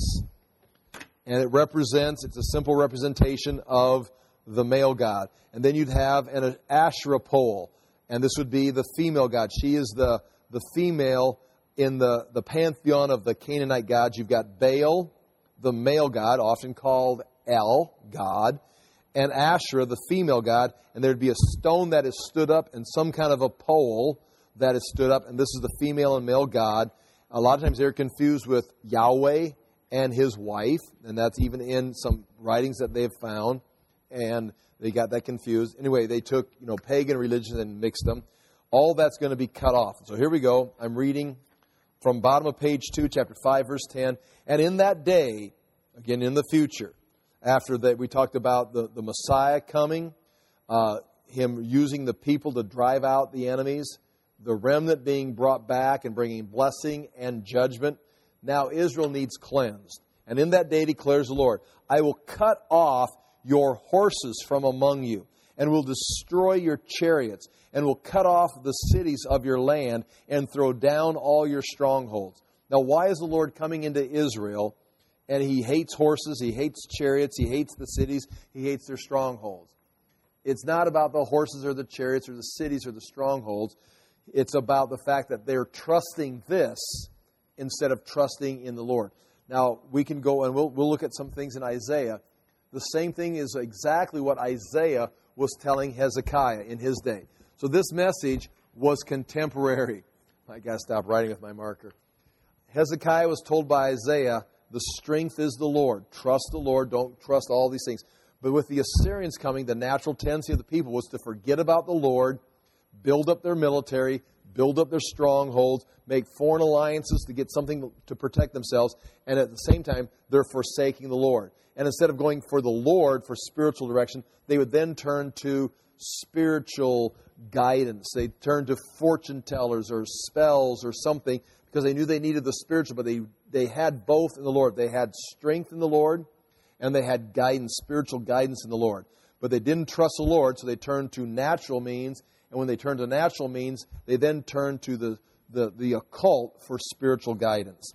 and it's a simple representation of the male god. And then you'd have an Asherah pole, and this would be the female god. She is the female in the pantheon of the Canaanite gods. You've got Baal, the male god, often called El, God, and Asherah, the female god, and there'd be a stone that is stood up and some kind of a pole that is stood up, and this is the female and male god. A lot of times they're confused with Yahweh and his wife, and that's even in some writings that they've found, and they got that confused. Anyway, they took pagan religions and mixed them. All that's going to be cut off. So here we go. I'm reading from bottom of page 2, chapter 5, verse 10. And in that day, again in the future, after that we talked about the Messiah coming, him using the people to drive out the enemies, the remnant being brought back and bringing blessing and judgment. Now Israel needs cleansed. And in that day declares the Lord, I will cut off your horses from among you, and will destroy your chariots, and will cut off the cities of your land, and throw down all your strongholds. Now, why is the Lord coming into Israel, and He hates horses, He hates chariots, He hates the cities, He hates their strongholds? It's not about the horses or the chariots or the cities or the strongholds. It's about the fact that they're trusting this instead of trusting in the Lord. Now, we can go and we'll look at some things in Isaiah. The same thing is exactly what Isaiah was telling Hezekiah in his day. So this message was contemporary. I got to stop writing with my marker. Hezekiah was told by Isaiah, the strength is the Lord. Trust the Lord. Don't trust all these things. But with the Assyrians coming, the natural tendency of the people was to forget about the Lord, build up their military, build up their strongholds, make foreign alliances to get something to protect themselves, and at the same time, they're forsaking the Lord. And instead of going for the Lord for spiritual direction, they would then turn to spiritual guidance. They turned to fortune tellers or spells or something because they knew they needed the spiritual, but they had both in the Lord. They had strength in the Lord and they had guidance, spiritual guidance in the Lord. But they didn't trust the Lord, so they turned to natural means. And when they turned to natural means, they then turned to the occult for spiritual guidance.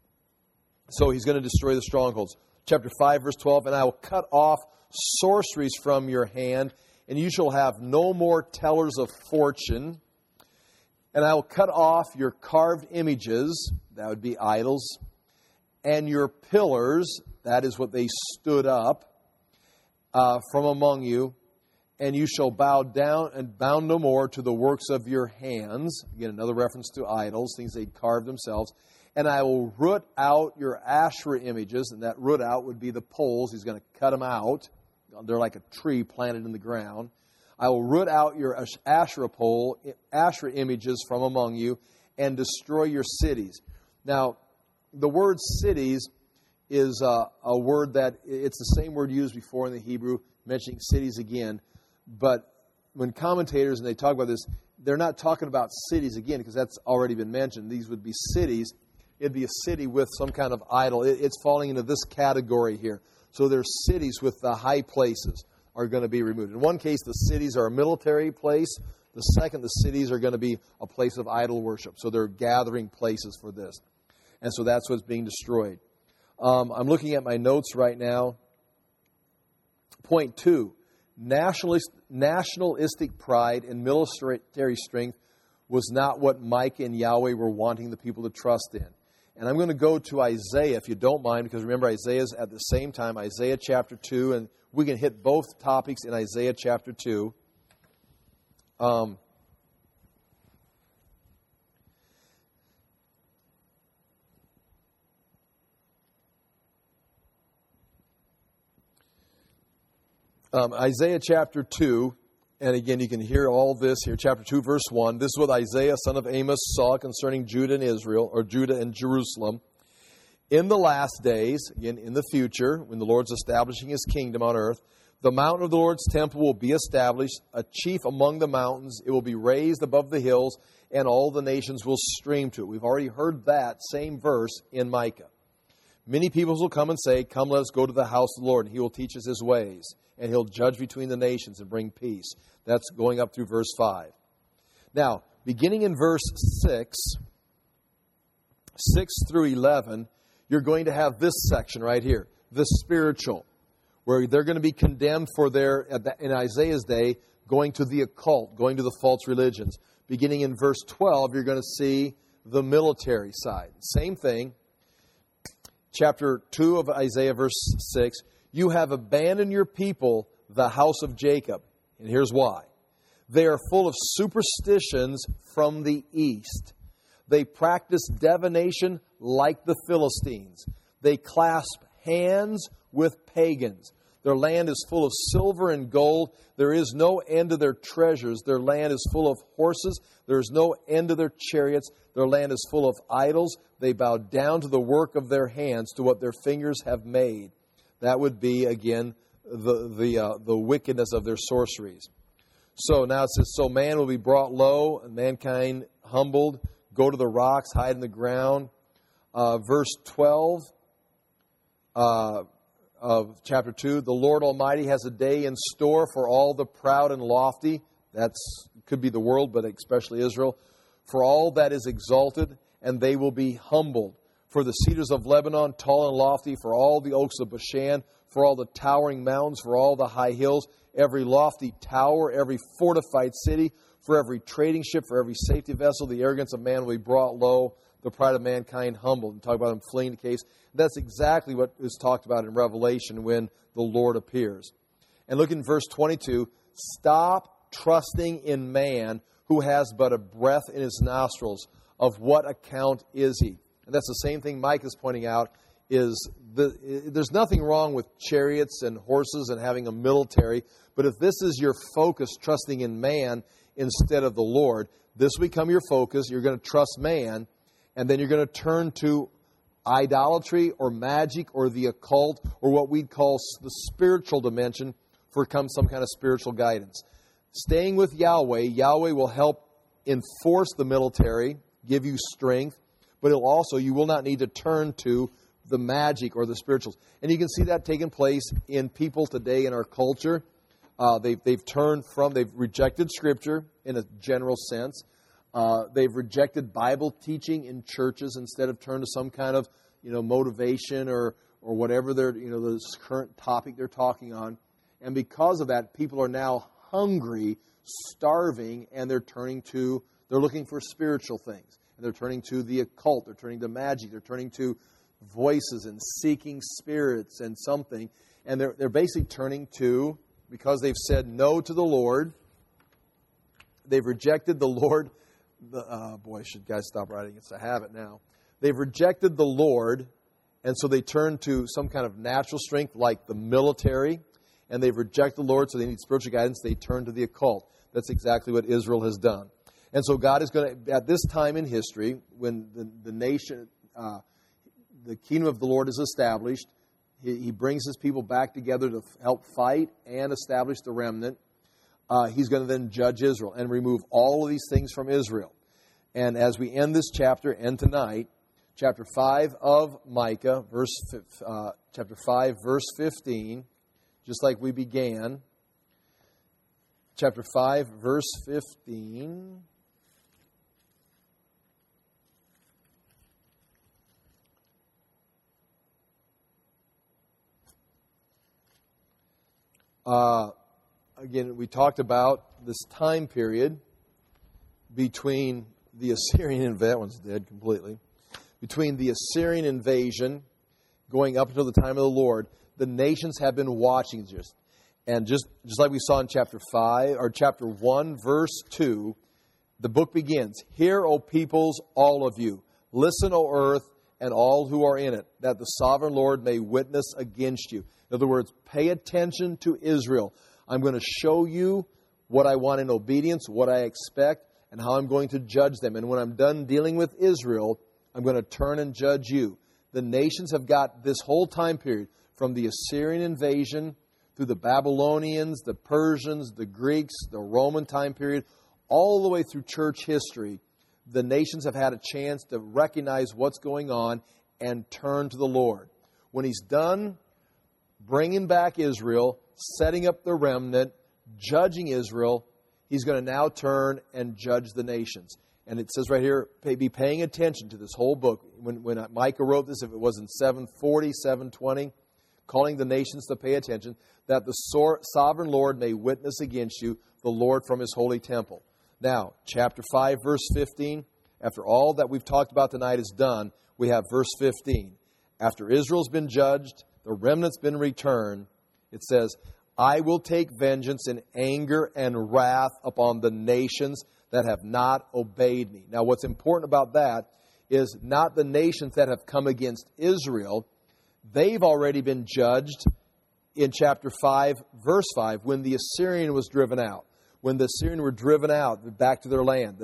So He's going to destroy the strongholds. Chapter 5, verse 12, and I will cut off sorceries from your hand, and you shall have no more tellers of fortune. And I will cut off your carved images, that would be idols, and your pillars, that is what they stood up, from among you. And you shall bow down and bow no more to the works of your hands. Again, another reference to idols, things they carved themselves. And I will root out your Asherah images, and that root out would be the poles. He's going to cut them out. They're like a tree planted in the ground. I will root out your Asherah images from among you, and destroy your cities. Now, the word cities is a word that, it's the same word used before in the Hebrew, mentioning cities again. But when commentators, and they talk about this, they're not talking about cities again, because that's already been mentioned. These would be cities. It'd be a city with some kind of idol. It's falling into this category here. So there's cities with the high places are going to be removed. In one case, the cities are a military place. The second, the cities are going to be a place of idol worship. So they're gathering places for this. And so that's what's being destroyed. I'm looking at my notes right now. Point 2. Nationalistic pride and military strength was not what Micah and Yahweh were wanting the people to trust in. And I'm going to go to Isaiah, if you don't mind, because remember, Isaiah's at the same time, Isaiah chapter 2, and we can hit both topics in Isaiah chapter 2. Isaiah chapter 2, and again, you can hear all this here. Chapter 2, verse 1. This is what Isaiah, son of Amos, saw concerning Judah and Israel, or Judah and Jerusalem. In the last days, again, in the future, when the Lord's establishing His kingdom on earth, the mountain of the Lord's temple will be established, a chief among the mountains. It will be raised above the hills, and all the nations will stream to it. We've already heard that same verse in Micah. Many peoples will come and say, come, let us go to the house of the Lord, and He will teach us His ways, and He'll judge between the nations and bring peace. That's going up through verse 5. Now, beginning in verse 6, 6 through 11, you're going to have this section right here, the spiritual, where they're going to be condemned for in Isaiah's day, going to the occult, going to the false religions. Beginning in verse 12, you're going to see the military side. Same thing. Chapter 2 of Isaiah, verse 6, you have abandoned your people, the house of Jacob. And here's why. They are full of superstitions from the east. They practice divination like the Philistines. They clasp hands with pagans. Their land is full of silver and gold. There is no end to their treasures. Their land is full of horses. There is no end to their chariots. Their land is full of idols. They bow down to the work of their hands, to what their fingers have made. That would be, again, the wickedness of their sorceries. So now it says, so man will be brought low, and mankind humbled. Go to the rocks, hide in the ground. Verse 12 of chapter 2, the Lord Almighty has a day in store for all the proud and lofty. That could be the world, but especially Israel. For all that is exalted, and they will be humbled. For the cedars of Lebanon, tall and lofty, for all the oaks of Bashan, for all the towering mountains, for all the high hills, every lofty tower, every fortified city, for every trading ship, for every safety vessel, the arrogance of man will be brought low, the pride of mankind humbled. And talk about them fleeing the case. That's exactly what is talked about in Revelation when the Lord appears. And look in verse 22, stop trusting in man who has but a breath in his nostrils. Of what account is he? And that's the same thing Mike is pointing out, there's nothing wrong with chariots and horses and having a military, but if this is your focus, trusting in man instead of the Lord, this will become your focus. You're going to trust man, and then you're going to turn to idolatry or magic or the occult or what we'd call the spiritual dimension for some kind of spiritual guidance. Staying with Yahweh will help enforce the military, give you strength, but you will not need to turn to the magic or the spirituals. And you can see that taking place in people today in our culture. They've rejected Scripture in a general sense. They've rejected Bible teaching in churches instead of turn to some kind of motivation or whatever this current topic they're talking on. And because of that, people are now hungry, starving, and they're looking for spiritual things. And they're turning to the occult. They're turning to magic. They're turning to voices and seeking spirits and something. And they're basically turning to, because they've said no to the Lord, they've rejected the Lord. Should guys stop writing? It's a habit now. They've rejected the Lord, and so they turn to some kind of natural strength like the military, and they've rejected the Lord, so they need spiritual guidance. They turn to the occult. That's exactly what Israel has done. And so God is going to, at this time in history, when the nation, the kingdom of the Lord is established, He brings His people back together to help fight and establish the remnant. He's going to then judge Israel and remove all of these things from Israel. And as we end this chapter, and tonight, chapter 5 of Micah, chapter 5, verse 15, just like we began, chapter 5, verse 15. Again, we talked about this time period between the Assyrian, that one's dead completely, between the Assyrian invasion going up until the time of the Lord. The nations have been watching this. And just like we saw in chapter 1, verse 2, the book begins, "Hear, O peoples, all of you. Listen, O earth, and all who are in it, that the sovereign Lord may witness against you." In other words, pay attention to Israel. I'm going to show you what I want in obedience, what I expect, and how I'm going to judge them. And when I'm done dealing with Israel, I'm going to turn and judge you. The nations have got this whole time period, from the Assyrian invasion through the Babylonians, the Persians, the Greeks, the Roman time period, all the way through church history. The nations have had a chance to recognize what's going on and turn to the Lord. When He's done bringing back Israel, setting up the remnant, judging Israel, He's going to now turn and judge the nations. And it says right here, be paying attention to this whole book. When Micah wrote this, if it was in 740, 720, calling the nations to pay attention, that the sovereign Lord may witness against you, the Lord from his holy temple. Now, chapter 5, verse 15, after all that we've talked about tonight is done, we have verse 15. After Israel's been judged, the remnant's been returned, it says, I will take vengeance in anger and wrath upon the nations that have not obeyed me. Now, what's important about that is not the nations that have come against Israel. They've already been judged in chapter 5, verse 5, when the Assyrian was driven out. When the Assyrian were driven out back to their land,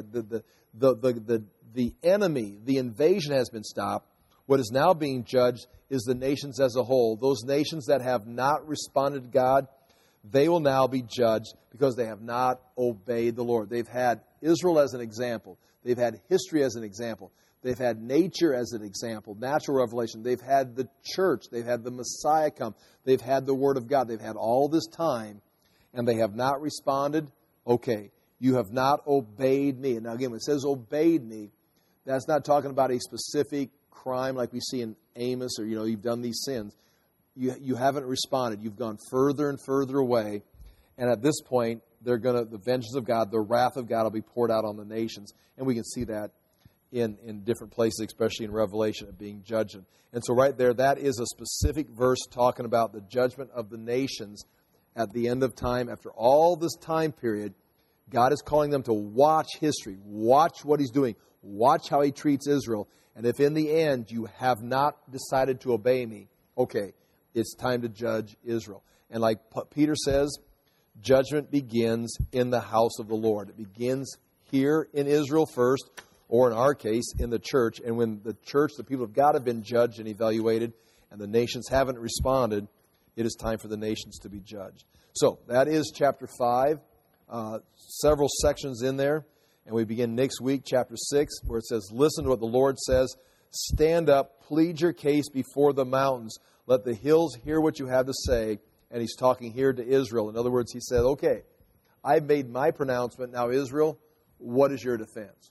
the enemy, the invasion has been stopped. What is now being judged is the nations as a whole. Those nations that have not responded to God, they will now be judged because they have not obeyed the Lord. They've had Israel as an example. They've had history as an example. They've had nature as an example, natural revelation. They've had the church. They've had the Messiah come. They've had the Word of God. They've had all this time, and they have not responded. Okay, you have not obeyed me. And now again, when it says obeyed me, that's not talking about a specific crime like we see in Amos or, you've done these sins. You haven't responded. You've gone further and further away. And at this point, the vengeance of God, the wrath of God will be poured out on the nations. And we can see that in different places, especially in Revelation, of being judged. And so right there, that is a specific verse talking about the judgment of the nations at the end of time. After all this time period, God is calling them to watch history, watch what he's doing, watch how he treats Israel. And if in the end you have not decided to obey me, okay, it's time to judge Israel. And like Peter says, judgment begins in the house of the Lord. It begins here in Israel first, or in our case, in the church. And when the church, the people of God, have been judged and evaluated, and the nations haven't responded, it is time for the nations to be judged. So that is chapter 5. Several sections in there. And we begin next week, chapter 6, where it says, listen to what the Lord says. Stand up, plead your case before the mountains. Let the hills hear what you have to say. And he's talking here to Israel. In other words, he said, okay, I've made my pronouncement. Now, Israel, what is your defense?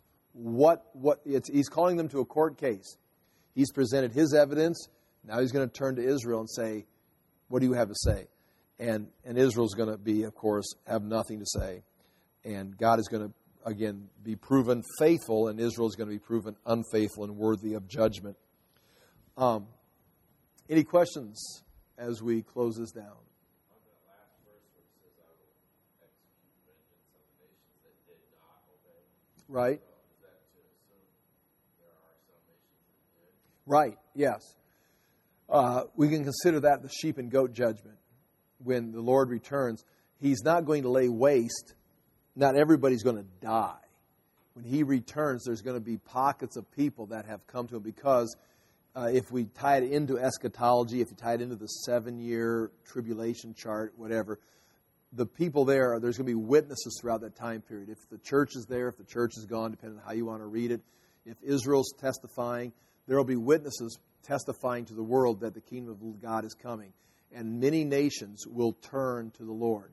He's calling them to a court case. He's presented his evidence. Now he's going to turn to Israel and say, what do you have to say? And Israel's going to be, of course, have nothing to say. And God is going to, again, be proven faithful, and Israel is going to be proven unfaithful and worthy of judgment. Any questions as we close this down? Right. Right, yes. We can consider that the sheep and goat judgment. When the Lord returns, he's not going to lay waste. Not everybody's going to die. When he returns, there's going to be pockets of people that have come to him because if we tie it into eschatology, if you tie it into the 7-year tribulation chart, whatever, the people there's going to be witnesses throughout that time period. If the church is there, if the church is gone, depending on how you want to read it. If Israel's testifying, there will be witnesses testifying to the world that the kingdom of God is coming. And many nations will turn to the Lord.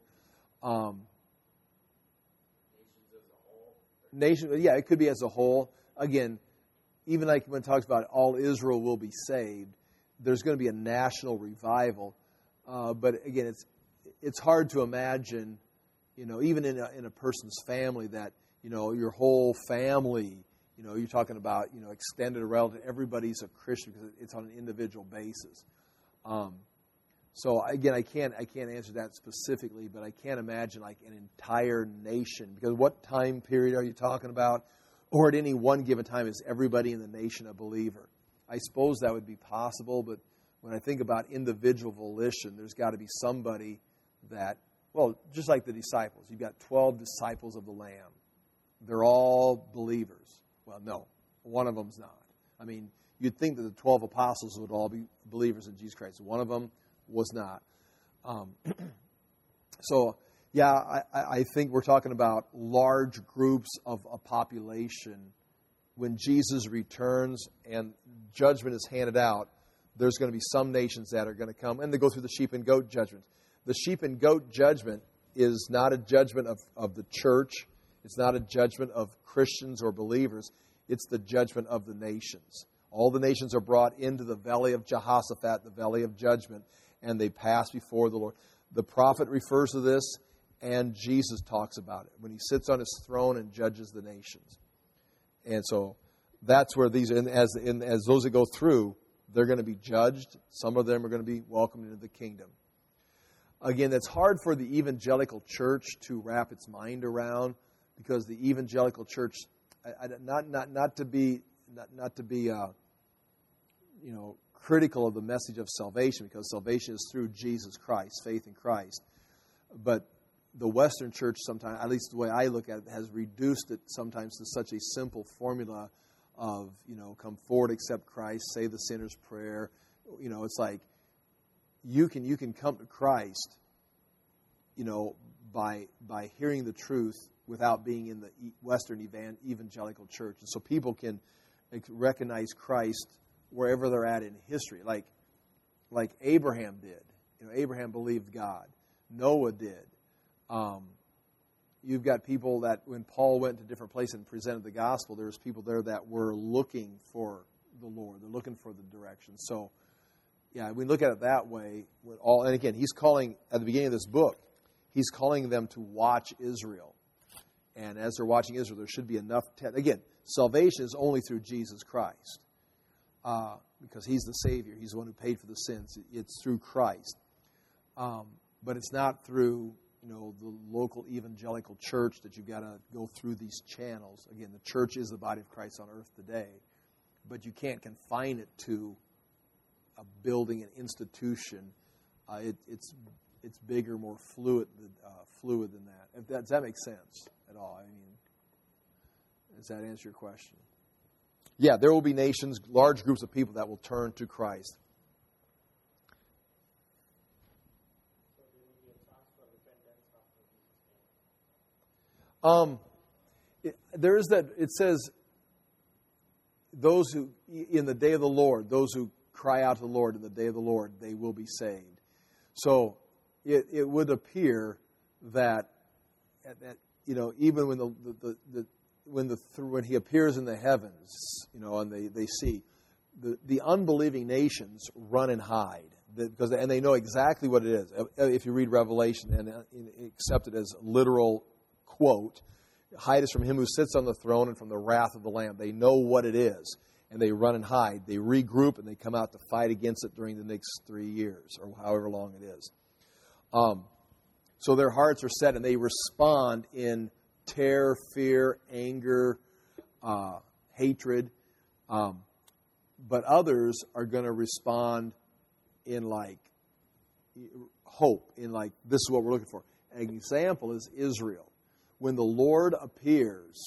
It could be as a whole. Again, even like when it talks about all Israel will be saved, there's going to be a national revival. But again, it's hard to imagine, even in a person's family that, your whole family, you're talking about, extended relative, everybody's a Christian because it's on an individual basis. So again, I can't answer that specifically, but I can't imagine like an entire nation, because what time period are you talking about? Or at any one given time, is everybody in the nation a believer? I suppose that would be possible, but when I think about individual volition, there's got to be somebody that, just like the disciples. You've got 12 disciples of the Lamb. They're all believers. Well, no, one of them's not. I mean, you'd think that the 12 apostles would all be believers in Jesus Christ. One of them was not. I think we're talking about large groups of a population. When Jesus returns and judgment is handed out, there's going to be some nations that are going to come, and they go through the sheep and goat judgment. The sheep and goat judgment is not a judgment of the church. It's not a judgment of Christians or believers. It's the judgment of the nations. All the nations are brought into the valley of Jehoshaphat, the valley of judgment, and they pass before the Lord. The prophet refers to this, and Jesus talks about it when he sits on his throne and judges the nations. And so that's where these, as those that go through, they're going to be judged. Some of them are going to be welcomed into the kingdom. Again, it's hard for the evangelical church to wrap its mind around, because the evangelical church, not to be critical of the message of salvation, because salvation is through Jesus Christ, faith in Christ. But the Western church sometimes, at least the way I look at it, has reduced it sometimes to such a simple formula of, come forward, accept Christ, say the sinner's prayer. It's like you can come to Christ, by hearing the truth without being in the Western evangelical church. And so people can recognize Christ wherever they're at in history, like Abraham did. Abraham believed God. Noah did. You've got people that when Paul went to different places and presented the gospel, there's people there that were looking for the Lord. They're looking for the direction. So, yeah, we look at it that way. And again, he's calling, at the beginning of this book, he's calling them to watch Israel. And as they're watching Israel, there should be enough. Again, salvation is only through Jesus Christ, because he's the Savior. He's the one who paid for the sins. It's through Christ. But it's not through the local evangelical church that you've got to go through these channels. Again, the church is the body of Christ on earth today, but you can't confine it to a building, an institution. It's bigger, more fluid than that. Does that make sense at all? Does that answer your question? Yeah, there will be nations, large groups of people that will turn to Christ. There is that. It says, those who in the day of the Lord, those who cry out to the Lord in the day of the Lord, they will be saved. So it would appear that even when he appears in the heavens, and they see the unbelieving nations run and hide, because they know exactly what it is. If you read Revelation and accept it as literal quote, hide us from him who sits on the throne and from the wrath of the Lamb. They know what it is, and they run and hide. They regroup, and they come out to fight against it during the next 3 years, or however long it is. So their hearts are set, and they respond in terror, fear, anger, hatred. But others are going to respond in hope, in this is what we're looking for. An example is Israel. When the Lord appears,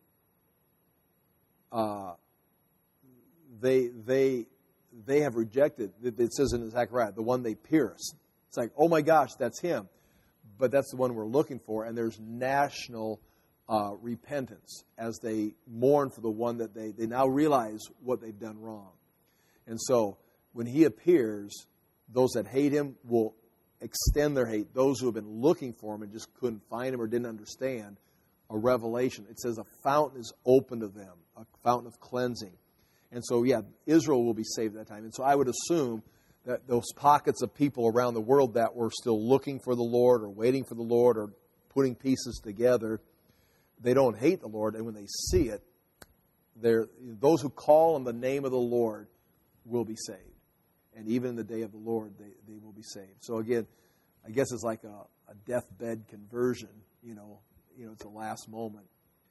they have rejected. It says in Zechariah, the one they pierced. It's like, oh my gosh, that's him. But that's the one we're looking for. And there's national repentance as they mourn for the one that they now realize what they've done wrong. And so when he appears, those that hate him will extend their hate. Those who have been looking for him and just couldn't find him or didn't understand, a revelation. It says a fountain is open to them, a fountain of cleansing. And so, Israel will be saved at that time. And so I would assume that those pockets of people around the world that were still looking for the Lord or waiting for the Lord or putting pieces together, they don't hate the Lord. And when they see it, those who call on the name of the Lord will be saved. And even in the day of the Lord, they will be saved. So again, I guess it's like a deathbed conversion. It's a last moment.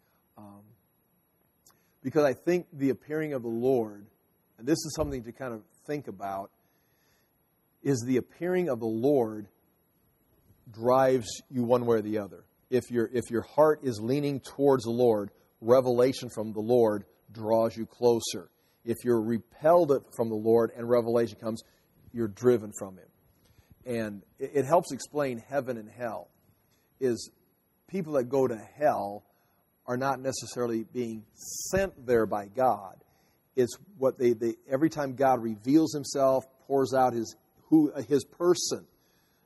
Because I think the appearing of the Lord, and this is something to kind of think about, is the appearing of the Lord drives you one way or the other. If your heart is leaning towards the Lord, revelation from the Lord draws you closer. If you're repelled from the Lord and revelation comes, you're driven from him. And it helps explain heaven and hell. Is people that go to hell are not necessarily being sent there by God. It's what they every time God reveals himself, pours out his person.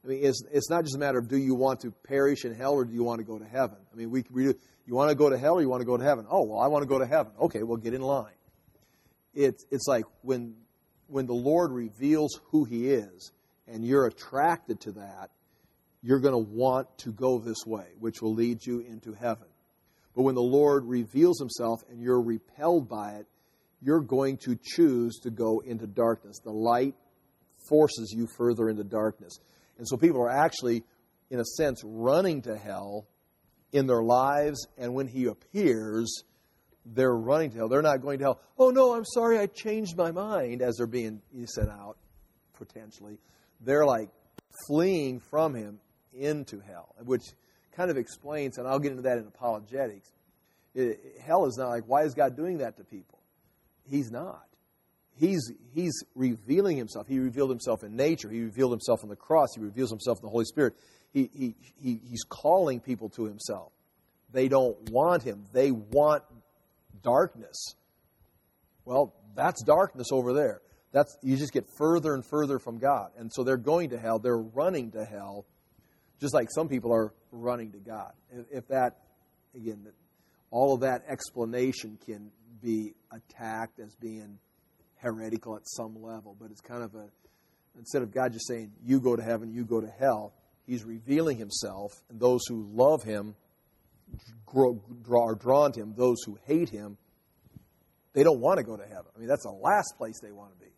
I mean, it's not just a matter of do you want to perish in hell or do you want to go to heaven? I mean, you want to go to hell or you want to go to heaven? Oh, well, I want to go to heaven. Okay, well, get in line. It's like when the Lord reveals who He is and you're attracted to that, you're going to want to go this way, which will lead you into heaven. But when the Lord reveals Himself and you're repelled by it, you're going to choose to go into darkness. The light forces you further into darkness. And so people are actually, in a sense, running to hell in their lives. And when He appears, they're running to hell. They're not going to hell. Oh, no, I'm sorry, I changed my mind, as they're being sent out, potentially. They're like fleeing from Him into hell, which kind of explains, and I'll get into that in apologetics. Hell is not like, why is God doing that to people? He's not. He's revealing Himself. He revealed Himself in nature. He revealed Himself on the cross. He reveals Himself in the Holy Spirit. He's calling people to Himself. They don't want Him. They want darkness. Well, that's darkness over there. You just get further and further from God. And so they're going to hell. They're running to hell, just like some people are running to God. If that, again, all of that explanation can be attacked as being heretical at some level, but it's kind of instead of God just saying, you go to heaven, you go to hell, He's revealing Himself, and those who love Him are drawn to Him. Those who hate Him, they don't want to go to heaven. I mean, that's the last place they want to be,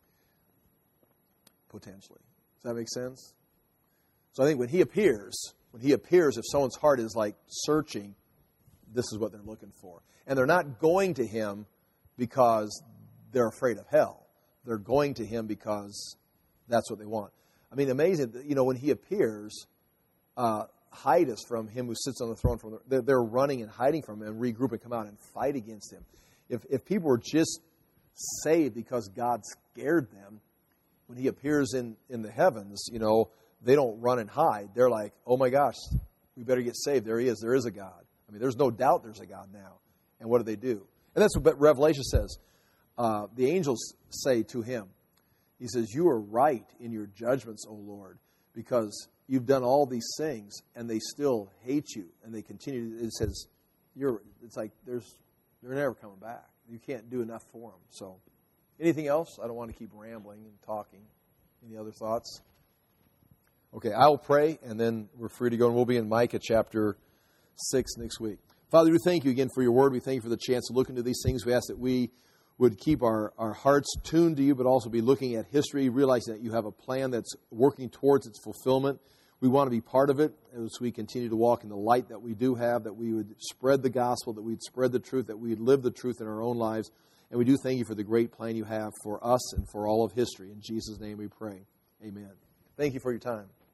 potentially. Does that make sense? So I think when He appears, if someone's heart is like searching, this is what they're looking for. And they're not going to Him because they're afraid of hell. They're going to Him because that's what they want. I mean, amazing, when He appears, hide us from Him who sits on the throne. They're running and hiding from Him and regroup and come out and fight against Him. If people were just saved because God scared them, when He appears in the heavens, they don't run and hide. They're like, oh my gosh, we better get saved. There He is. There is a God. I mean, there's no doubt there's a God now. And what do? And that's what Revelation says. The angels say to Him, He says, you are right in your judgments, O Lord, because you've done all these things and they still hate you. And they continue. It says, it's like they're never coming back. You can't do enough for them. So anything else? I don't want to keep rambling and talking. Any other thoughts? Okay, I'll pray, and then we're free to go, and we'll be in Micah chapter 6 next week. Father, we thank You again for Your word. We thank You for the chance to look into these things. We ask that we would keep our hearts tuned to You, but also be looking at history, realizing that You have a plan that's working towards its fulfillment. We want to be part of it as we continue to walk in the light that we do have, that we would spread the gospel, that we'd spread the truth, that we'd live the truth in our own lives. And we do thank You for the great plan You have for us and for all of history. In Jesus' name we pray. Amen. Thank you for your time.